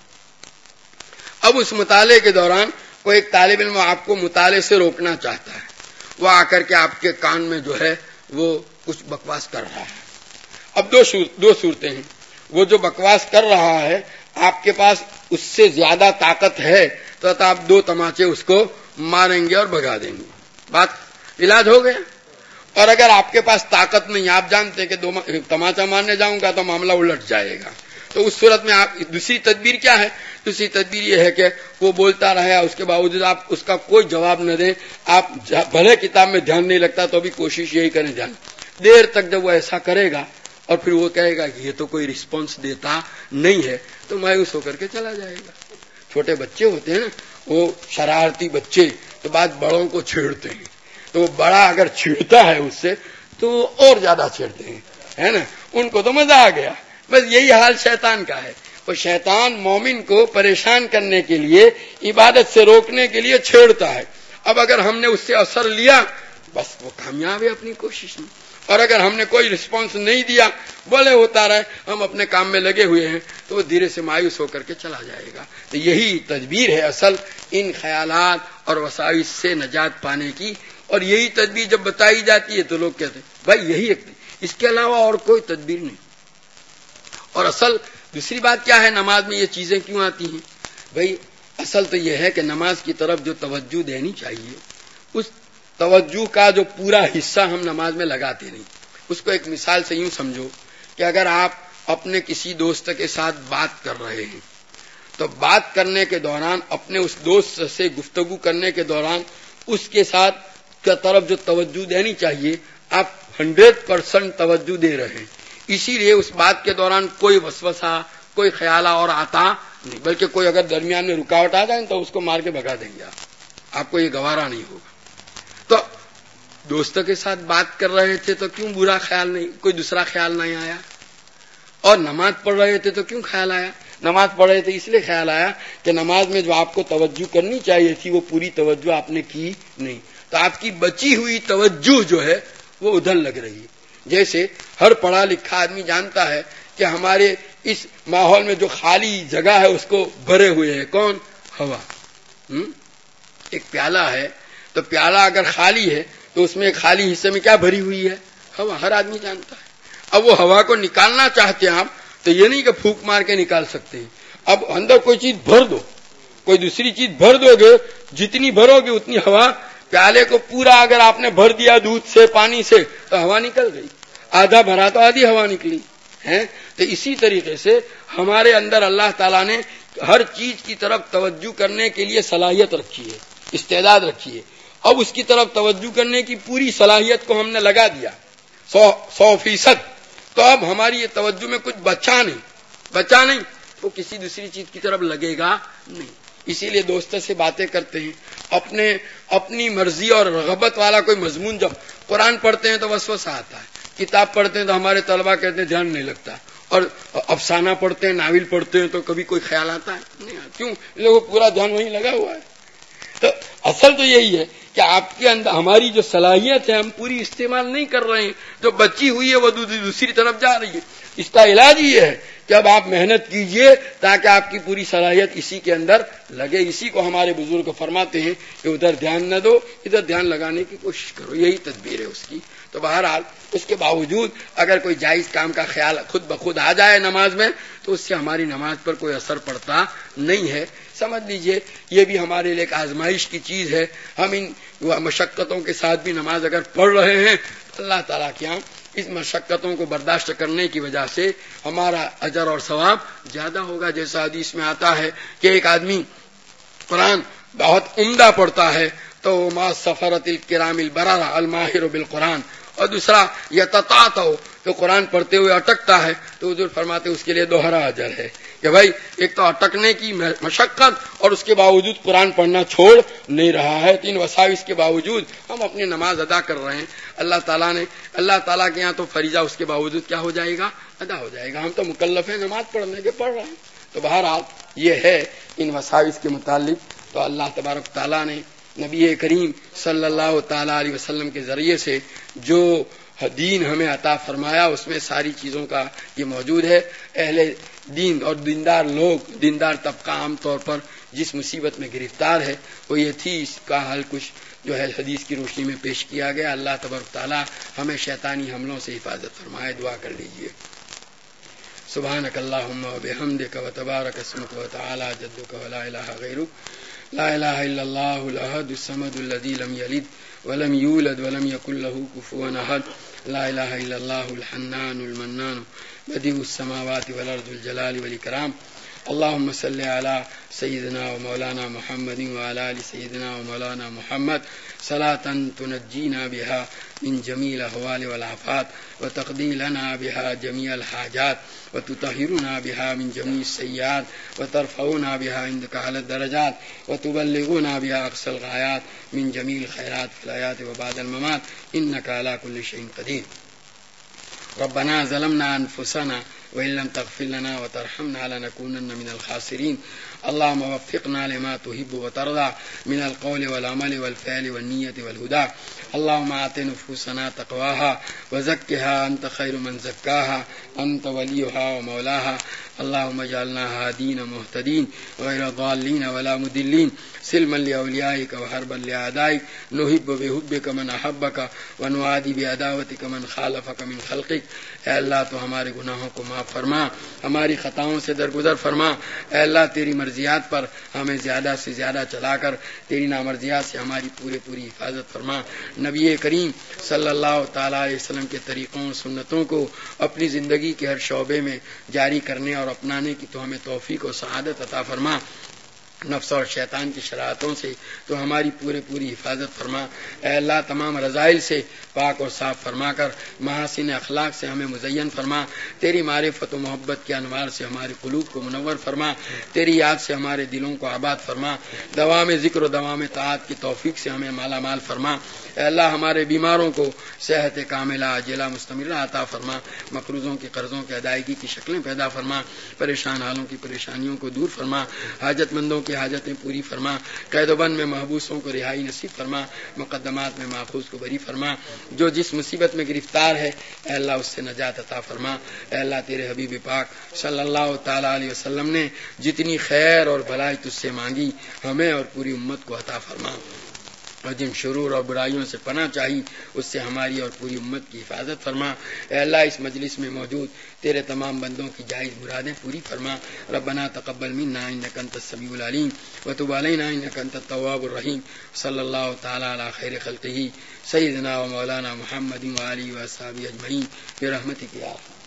اب اس مطالعے کے دوران کوئی ایک طالب علم آپ کو مطالعے سے روکنا چاہتا ہے. وہ آ کر کے آپ کے کان میں جو ہے وہ کچھ بکواس کر رہا ہے. اب دو صورتیں ہیں. وہ جو بکواس کر رہا ہے آپ کے پاس اس سے زیادہ طاقت ہے تو آپ 2 تماچے اس کو ماریں گے اور بھگا دیں گے، بات علاج ہو گیا. اور اگر آپ کے پاس طاقت نہیں، آپ جانتے ہیں کہ 2 تماچا مارنے جاؤں گا تو معاملہ الٹ جائے گا، تو اس صورت میں آپ دوسری تدبیر کیا ہے؟ دوسری تدبیر یہ ہے کہ وہ بولتا رہے اس کے باوجود آپ اس کا کوئی جواب نہ دیں. آپ بھلے کتاب میں دھیان نہیں لگتا تو بھی کوشش یہی کریں دھیان دیر تک. جب وہ ایسا کرے گا اور پھر وہ کہے گا کہ یہ تو کوئی رسپانس دیتا نہیں ہے تو مایوس ہو کر کے چلا جائے گا. چھوٹے بچے ہوتے ہیں نا، وہ شرارتی بچے تو بعد بڑوں کو چھیڑتے ہیں، تو وہ بڑا اگر چھیڑتا ہے اس سے تو وہ اور زیادہ چھیڑتے ہیں، ہے نا، ان کو تو مزہ آ گیا. بس یہی حال شیطان کا ہے. وہ شیطان مومن کو پریشان کرنے کے لیے، عبادت سے روکنے کے لیے چھیڑتا ہے. اب اگر ہم نے اس سے اثر لیا بس وہ کامیاب ہے اپنی کوشش میں، اور اگر ہم نے کوئی رسپانس نہیں دیا، بولے ہوتا رہے ہم اپنے کام میں لگے ہوئے ہیں، تو وہ دھیرے سے مایوس ہو کر کے چلا جائے گا. تو یہی تدبیر ہے اصل ان خیالات اور وساوس سے نجات پانے کی. اور یہی تدبیر جب بتائی جاتی ہے تو لوگ کہتے ہیں بھائی یہی ایک، اس کے علاوہ اور کوئی تدبیر نہیں. اور اصل دوسری بات کیا ہے، نماز میں یہ چیزیں کیوں آتی ہیں؟ بھائی اصل تو یہ ہے کہ نماز کی طرف جو توجہ دینی چاہیے اس توجہ کا جو پورا حصہ ہم نماز میں لگاتے نہیں. اس کو ایک مثال سے یوں سمجھو کہ اگر آپ اپنے کسی دوست کے ساتھ بات کر رہے ہیں تو بات کرنے کے دوران اپنے اس دوست سے گفتگو کرنے کے دوران اس کے ساتھ کی طرف جو توجہ دینی چاہیے آپ 100% توجہ دے رہے ہیں. اسی لیے اس بات کے دوران کوئی وسوسہ کوئی خیال اور آتا نہیں، بلکہ کوئی اگر درمیان میں رکاوٹ آ جائے تو اس کو مار کے بھگا دیں گے. آپ کو یہ گوارا نہیں ہوگا. تو دوستوں کے ساتھ بات کر رہے تھے تو کیوں برا خیال نہیں، کوئی دوسرا خیال نہیں آیا؟ اور نماز پڑھ رہے تھے تو کیوں خیال آیا؟ نماز پڑھ رہے تھے اس لیے خیال آیا کہ نماز میں جو آپ کو توجہ کرنی چاہیے تھی وہ پوری توجہ آپ نے کی نہیں، تو آپ کی بچی ہوئی توجہ جو ہے وہ ادھر لگ رہی ہے. جیسے ہر پڑھا لکھا آدمی جانتا ہے کہ ہمارے اس ماحول میں جو خالی جگہ ہے اس کو بھرے ہوئے ہے کون؟ ہوا. ایک پیالہ ہے تو پیالہ اگر خالی ہے تو اس میں ایک خالی حصے میں کیا بھری ہوئی ہے؟ ہوا. ہر آدمی جانتا ہے. اب وہ ہوا کو نکالنا چاہتے ہیں آپ تو یہ نہیں کہ پھونک مار کے نکال سکتے ہیں. اب اندر کوئی چیز بھر دو، کوئی دوسری چیز بھر دو گے، جتنی بھرو گے اتنی ہوا. پیالے کو پورا اگر آپ نے بھر دیا دودھ سے پانی سے تو ہوا نکل گئی، آدھا بھرا تو آدھی ہوا نکلی ہے. تو اسی طریقے سے ہمارے اندر اللہ تعالیٰ نے ہر چیز کی طرف توجہ کرنے کے لیے صلاحیت رکھی ہے، استعداد رکھی ہے. اب اس کی طرف توجہ کرنے کی پوری صلاحیت کو ہم نے لگا دیا 100%، تو اب ہماری یہ توجہ میں کچھ بچا نہیں وہ کسی دوسری چیز کی طرف لگے گا نہیں. اسی لیے دوستوں سے باتیں کرتے ہیں، اپنی مرضی اور رغبت والا کوئی مضمون، جب قرآن پڑھتے ہیں تو وسوسہ آتا ہے، کتاب پڑھتے ہیں تو ہمارے طلباء کہتے ہیں دھیان نہیں لگتا، اور افسانہ پڑھتے ہیں، ناول پڑھتے ہیں تو کبھی کوئی خیال آتا ہے نہیں؟ کیوں؟ لوگوں پورا دھیان وہیں لگا ہوا ہے. تو اصل تو یہی ہے کہ آپ کے اندر ہماری جو صلاحیت ہے ہم پوری استعمال نہیں کر رہے ہیں، جو بچی ہوئی ہے وہ دوسری طرف جا رہی ہے. اس کا علاج یہ ہے کہ اب آپ محنت کیجئے تاکہ آپ کی پوری صلاحیت اسی کے اندر لگے. اسی کو ہمارے بزرگ فرماتے ہیں کہ ادھر دھیان نہ دو، ادھر دھیان لگانے کی کوشش کرو. یہی تدبیر ہے اس کی. تو بہرحال اس کے باوجود اگر کوئی جائز کام کا خیال خود بخود آ جائے نماز میں تو اس سے ہماری نماز پر کوئی اثر پڑتا نہیں ہے. سمجھ لیجئے یہ بھی ہمارے لیے ایک آزمائش کی چیز ہے. ہم ان مشقتوں کے ساتھ بھی نماز اگر پڑھ رہے ہیں تو اللہ تعالیٰ کے یہاں اس مشقتوں کو برداشت کرنے کی وجہ سے ہمارا اجر اور ثواب زیادہ ہوگا. جیسا حدیث میں آتا ہے کہ ایک آدمی قرآن بہت عمدہ پڑھتا ہے تو ما سفرت الکرام البررہ الماہر بالقرآن، اور دوسرا یتطاعت تو قرآن پڑھتے ہوئے اٹکتا ہے تو حضور فرماتے اس کے لیے دوہرا اجر ہے کہ بھائی ایک تو اٹکنے کی مشقت اور اس کے باوجود قرآن پڑھنا چھوڑ نہیں رہا ہے. تین وساوس کے باوجود ہم اپنی نماز ادا کر رہے ہیں. اللہ تعالیٰ کے یہاں تو فریضہ اس کے باوجود کیا ہو جائے گا؟ ادا ہو جائے گا. ہم تو مکلف ہیں نماز پڑھنے کے، پڑھ رہے ہیں. تو بہرحال یہ ہے ان وساوس کے متعلق. تو اللہ تبارک تعالیٰ نے نبی کریم صلی اللہ تعالیٰ علیہ وسلم کے ذریعے سے جو دین ہمیں عطا فرمایا اس میں ساری چیزوں کا یہ موجود ہے. اہل دین اور دیندار لوگ، دیندار طبقہ عام طور پر جس مصیبت میں گرفتار ہے وہ یہ تھی، اس کا حل کچھ جو ہے حدیث کی روشنی میں پیش کیا گیا. اللہ تبارک تعالیٰ ہمیں شیطانی حملوں سے حفاظت فرمائے. دعا کر لیجئے. سبحانک اللہم و بحمدک و تبارک اسمک و تعالی جدک و لا الہ غیرک، لا الہ الا اللہ الاحد الصمد الذی لم یلد ولم یولد ولم یکن له کفوا احد، لا الہ الا اللہ الحنان المنان بدیع السماوات والارض الجلال والاکرام. اللهم صل على سيدنا ومولانا محمد وعلى آل سيدنا ومولانا محمد صلاة تنجينا بها من جميع الأهوال والآفات وتقضي لنا بها جميع الحاجات وتطهرنا بها من جميع السيئات وترفعنا بها عندك على الدرجات وتبلغنا بها أقصى الغايات من جميع الخيرات في الحياة وبعد الممات إنك على كل شيء قدير. ربنا ظلمنا أنفسنا وإن لم تغفر لنا وترحمنا لنكونن من الخاسرين. اللهم وفقنا لما تحب وترضى من القول والعمل والفعل والنية والهدى. اللهم آت نفوسنا تقواها وزكها أنت خير من زكاها أنت وليها ومولاها. اللهم اجعلنا هادين مهتدين غير ضالين ولا مضلين سلما لأوليائك وحربا لأعدائك. نحب بحبك من أحبك ونعادي بعداوتك من خالفك من خلقك. اے اللہ تو ہمارے گناہوں کو معاف فرما، ہماری خطاؤں سے درگزر فرما. اے اللہ تیری مرضیات پر ہمیں زیادہ سے زیادہ چلا کر تیری نامرضیات سے ہماری پوری حفاظت فرما. نبی کریم صلی اللہ تعالیٰ علیہ وسلم کے طریقوں اور سنتوں کو اپنی زندگی کے ہر شعبے میں جاری کرنے اور اپنانے کی تو ہمیں توفیق و سعادت عطا فرما. نفس اور شیطان کی شرارتوں سے تو ہماری پوری حفاظت فرما. اے اللہ تمام رذائل سے پاک اور صاف فرما کر محاسن اخلاق سے ہمیں مزین فرما. تیری معرفت و محبت کے انوار سے ہمارے قلوب کو منور فرما. تیری یاد سے ہمارے دلوں کو آباد فرما. دوام ذکر و دوام طاعت کی توفیق سے ہمیں مالا مال فرما. اے اللہ ہمارے بیماروں کو صحت کاملہ عاجلہ مستمرہ عطا فرما. مقروضوں کے قرضوں کی ادائیگی کی شکلیں پیدا فرما. پریشان حالوں کی پریشانیوں کو دور فرما. حاجت مندوں کی حاجتیں پوری فرما. قید و بند میں محبوسوں کو رہائی نصیب فرما. مقدمات میں ماخوذ کو بری فرما. جو جس مصیبت میں گرفتار ہے اے اللہ اس سے نجات عطا فرما. اے اللہ تیرے حبیب پاک صلی اللہ تعالیٰ علیہ وسلم نے جتنی خیر اور بھلائی تجھ سے مانگی ہمیں اور پوری امت کو عطا فرما. اور جن شرور اور برائیوں سے پناہ چاہی اس سے ہماری اور پوری امت کی حفاظت فرما. اے اللہ اس مجلس میں موجود تیرے تمام بندوں کی جائز مرادیں پوری فرما. ربنا تقبل منا انک انت السمیع العلیم وتب علینا انک انت التواب الرحیم. صلی اللہ تعالی علی خیر خلقہ سیدنا و مولانا محمد و آلہ و اصحابہ اجمعین برحمتک یا ارحم